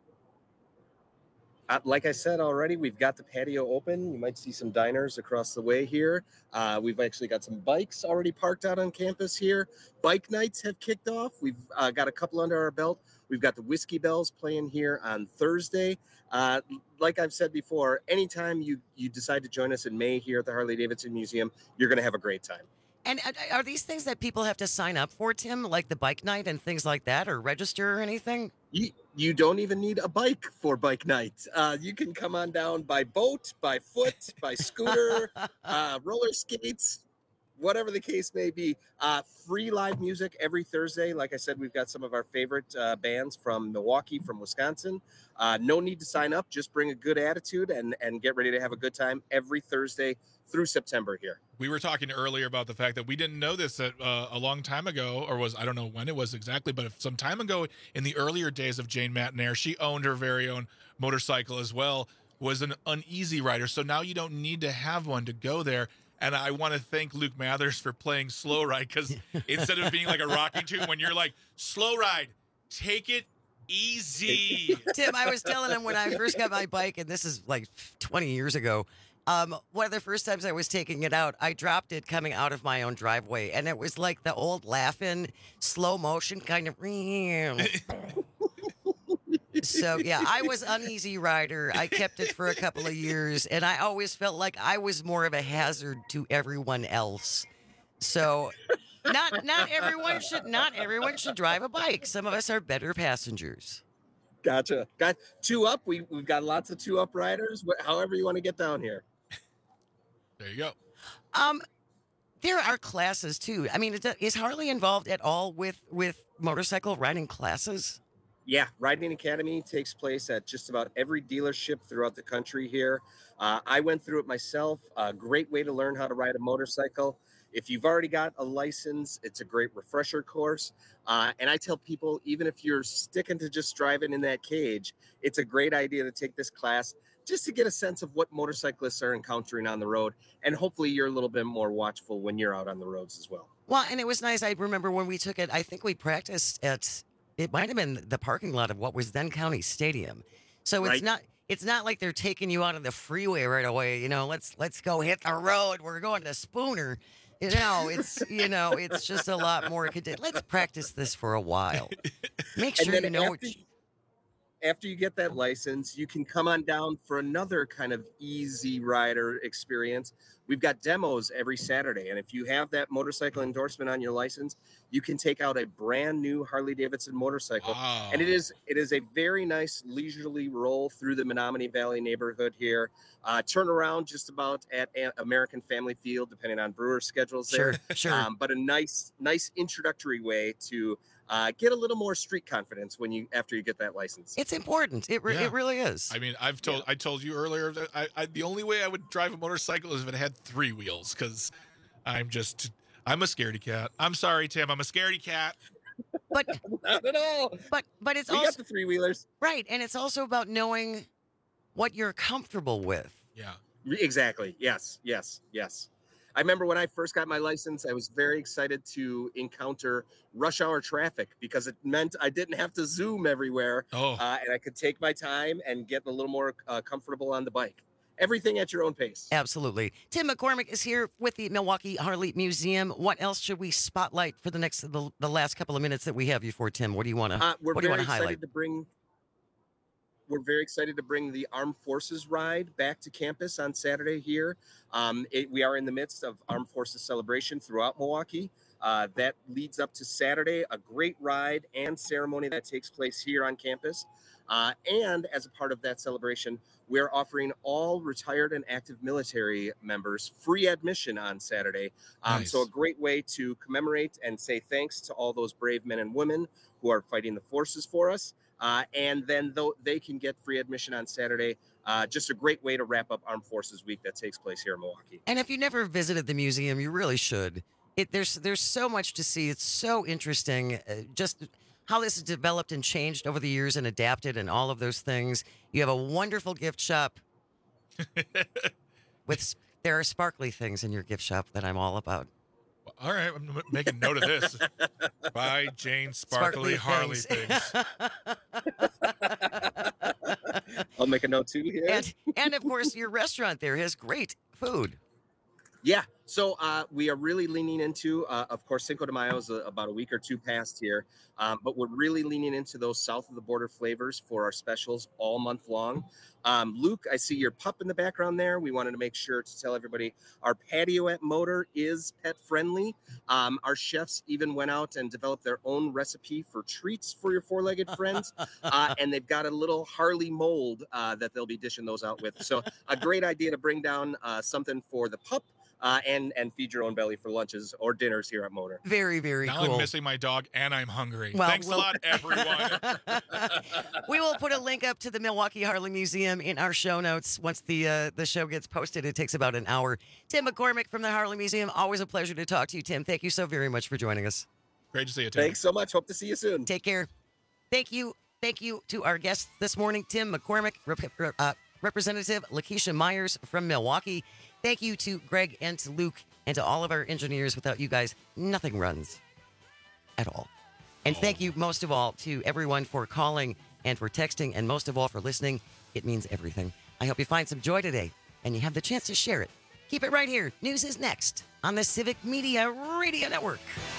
Uh, like I said already, we've got the patio open. You might see some diners across the way here. Uh, we've actually got some bikes already parked out on campus here. Bike nights have kicked off. We've uh, got a couple under our belt. We've got the Whiskey Bells playing here on Thursday. Uh, like I've said before, anytime you, you decide to join us in May here at the Harley-Davidson Museum, you're going to have a great time. And are these things that people have to sign up for, Tim, like the bike night and things like that, or register or anything? You, you don't even need a bike for bike night. Uh, you can come on down by boat, by foot, by scooter, uh, roller skates, whatever the case may be. Uh, free live music every Thursday. Like I said, we've got some of our favorite uh, bands from Milwaukee, from Wisconsin. Uh, no need to sign up. Just bring a good attitude and, and get ready to have a good time every Thursday through September here. We were talking earlier about the fact that we didn't know this at, uh, a long time ago, or was, I don't know when it was exactly, but some time ago in the earlier days of Jane Matt and Air, she owned her very own motorcycle as well, was an uneasy rider. So now you don't need to have one to go there. And I want to thank Luke Mathers for playing Slow Ride, because instead of being like a rocking tune, when you're like, Slow Ride, take it easy. Tim, I was telling him when I first got my bike, and this is like twenty years ago, um, one of the first times I was taking it out, I dropped it coming out of my own driveway, and it was like the old laughing, slow motion kind of. So, yeah, I was uneasy rider. I kept it for a couple of years, and I always felt like I was more of a hazard to everyone else. So, not not everyone should not everyone should drive a bike. Some of us are better passengers. Gotcha. Got two up. We we've got lots of two up riders. Wh- however you want to get down here. There you go. Um, there are classes too. I mean, is Harley involved at all with with motorcycle riding classes? Yeah, Riding Academy takes place at just about every dealership throughout the country here. Uh, I went through it myself. A great way to learn how to ride a motorcycle. If you've already got a license, it's a great refresher course. Uh, and I tell people, even if you're sticking to just driving in that cage, it's a great idea to take this class just to get a sense of what motorcyclists are encountering on the road. And hopefully you're a little bit more watchful when you're out on the roads as well. Well, and it was nice. I remember when we took it, I think we practiced at, it might have been the parking lot of what was then County Stadium. So it's Right. not it's not like they're taking you out of the freeway right away. You know, let's let's go hit the road. We're going to Spooner. You know, it's you know, it's just a lot more. Let's practice this for a while. Make And sure then you know. after, after you get that license, you can come on down for another kind of easy rider experience. We've got demos every Saturday, and if you have that motorcycle endorsement on your license, you can take out a brand new Harley Davidson motorcycle. Wow. And it is it is a very nice leisurely roll through the Menominee Valley neighborhood here. Uh, turn around just about at A- American Family Field, depending on brewer schedules there. Sure, sure. Um, but a nice nice introductory way to uh, get a little more street confidence when you after you get that license. It's important. It re- Yeah. it really is. I mean, I've told I told you earlier that I, I the only way I would drive a motorcycle is if it had three wheels, because I'm just I'm a scaredy cat. I'm sorry, Tim. I'm a scaredy cat. But not at all. But but it's We also got the three wheelers. Right, and it's also about knowing what you're comfortable with. Yeah. Exactly. Yes. Yes. Yes. I remember when I first got my license, I was very excited to encounter rush hour traffic because it meant I didn't have to zoom everywhere. Oh. Uh, and I could take my time and get a little more uh, comfortable on the bike. Everything at your own pace. Absolutely. Tim McCormick is here with the Milwaukee Harley Museum. What else should we spotlight for the next the, the last couple of minutes that we have you for, Tim? What do you want to Uh, we're what do you very want to excited highlight? to bring. We're very excited to bring the Armed Forces ride back to campus on Saturday here. Um, it, we are in the midst of Armed Forces celebration throughout Milwaukee. Uh, that leads up to Saturday, a great ride and ceremony that takes place here on campus. Uh, and as a part of that celebration, we're offering all retired and active military members free admission on Saturday. Um, Nice. So a great way to commemorate and say thanks to all those brave men and women who are fighting the forces for us. Uh, and then though they can get free admission on Saturday. Uh, just a great way to wrap up Armed Forces Week that takes place here in Milwaukee. And if you never visited the museum, you really should. It, there's there's so much to see. It's so interesting. Uh, just how this has developed and changed over the years and adapted and all of those things. You have a wonderful gift shop. with s- there are sparkly things in your gift shop that I'm all about. All right, I'm making note of this. Buy Jane Sparkly, Sparkly Harley things. things. I'll make a note too here. And and of course your restaurant there has great food. Yeah. So uh, we are really leaning into, uh, of course, Cinco de Mayo is a, about a week or two past here, um, but we're really leaning into those south of the border flavors for our specials all month long. Um, Luke, I see your pup in the background there. We wanted to make sure to tell everybody our patio at Motor is pet friendly. Um, our chefs even went out and developed their own recipe for treats for your four-legged friends, uh, and they've got a little Harley mold uh, that they'll be dishing those out with. So a great idea to bring down uh, something for the pup. Uh, and and feed your own belly for lunches or dinners here at Motor. Very, very Now cool. I'm missing my dog and I'm hungry. Well, Thanks we'll- a lot, everyone. We will put a link up to the Milwaukee Harley Museum in our show notes once the uh, the show gets posted. It takes about an hour. Tim McCormick from the Harley Museum. Always a pleasure to talk to you, Tim. Thank you so very much for joining us. Great to see you, Tim. Thanks so much. Hope to see you soon. Take care. Thank you. Thank you to our guests this morning, Tim McCormick, Rep- uh, Representative Lakeisha Myers from Milwaukee. Thank you to Greg and to Luke and to all of our engineers. Without you guys, nothing runs at all. And thank you most of all to everyone for calling and for texting and most of all for listening. It means everything. I hope you find some joy today and you have the chance to share it. Keep it right here. News is next on the Civic Media Radio Network.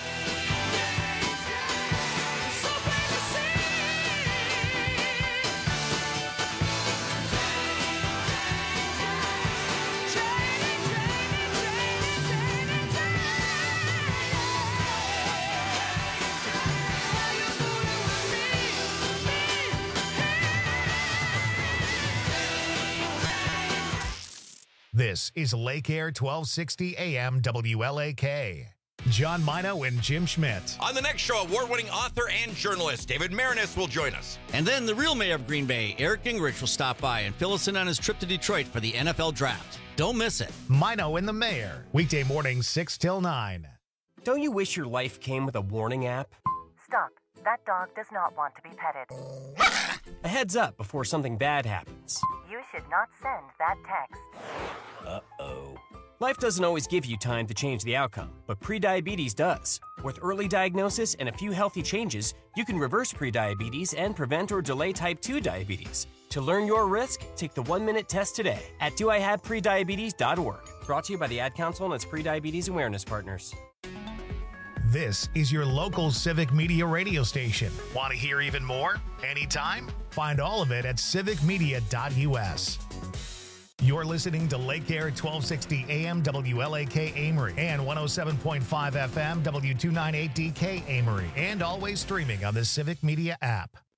This is Lake Air twelve sixty A M W L A K. John Mino and Jim Schmidt. On the next show, award-winning author and journalist David Marinus will join us. And then the real mayor of Green Bay, Eric Gingrich, will stop by and fill us in on his trip to Detroit for the N F L Draft. Don't miss it. Mino and the Mayor. Weekday mornings six till nine. Don't you wish your life came with a warning app? Stop. That dog does not want to be petted. A heads up before something bad happens. You should not send that text. Uh-oh. Life doesn't always give you time to change the outcome, but prediabetes does. With early diagnosis and a few healthy changes, you can reverse prediabetes and prevent or delay type two diabetes. To learn your risk, take the one-minute test today at do I have prediabetes dot org. Brought to you by the Ad Council and its pre-diabetes awareness partners. This is your local Civic Media radio station. Want to hear even more? Anytime? Find all of it at civic media dot U S. You're listening to Lake Air twelve sixty A M W L A K Amory and one oh seven point five F M W two ninety-eight D K Amory, and always streaming on the Civic Media app.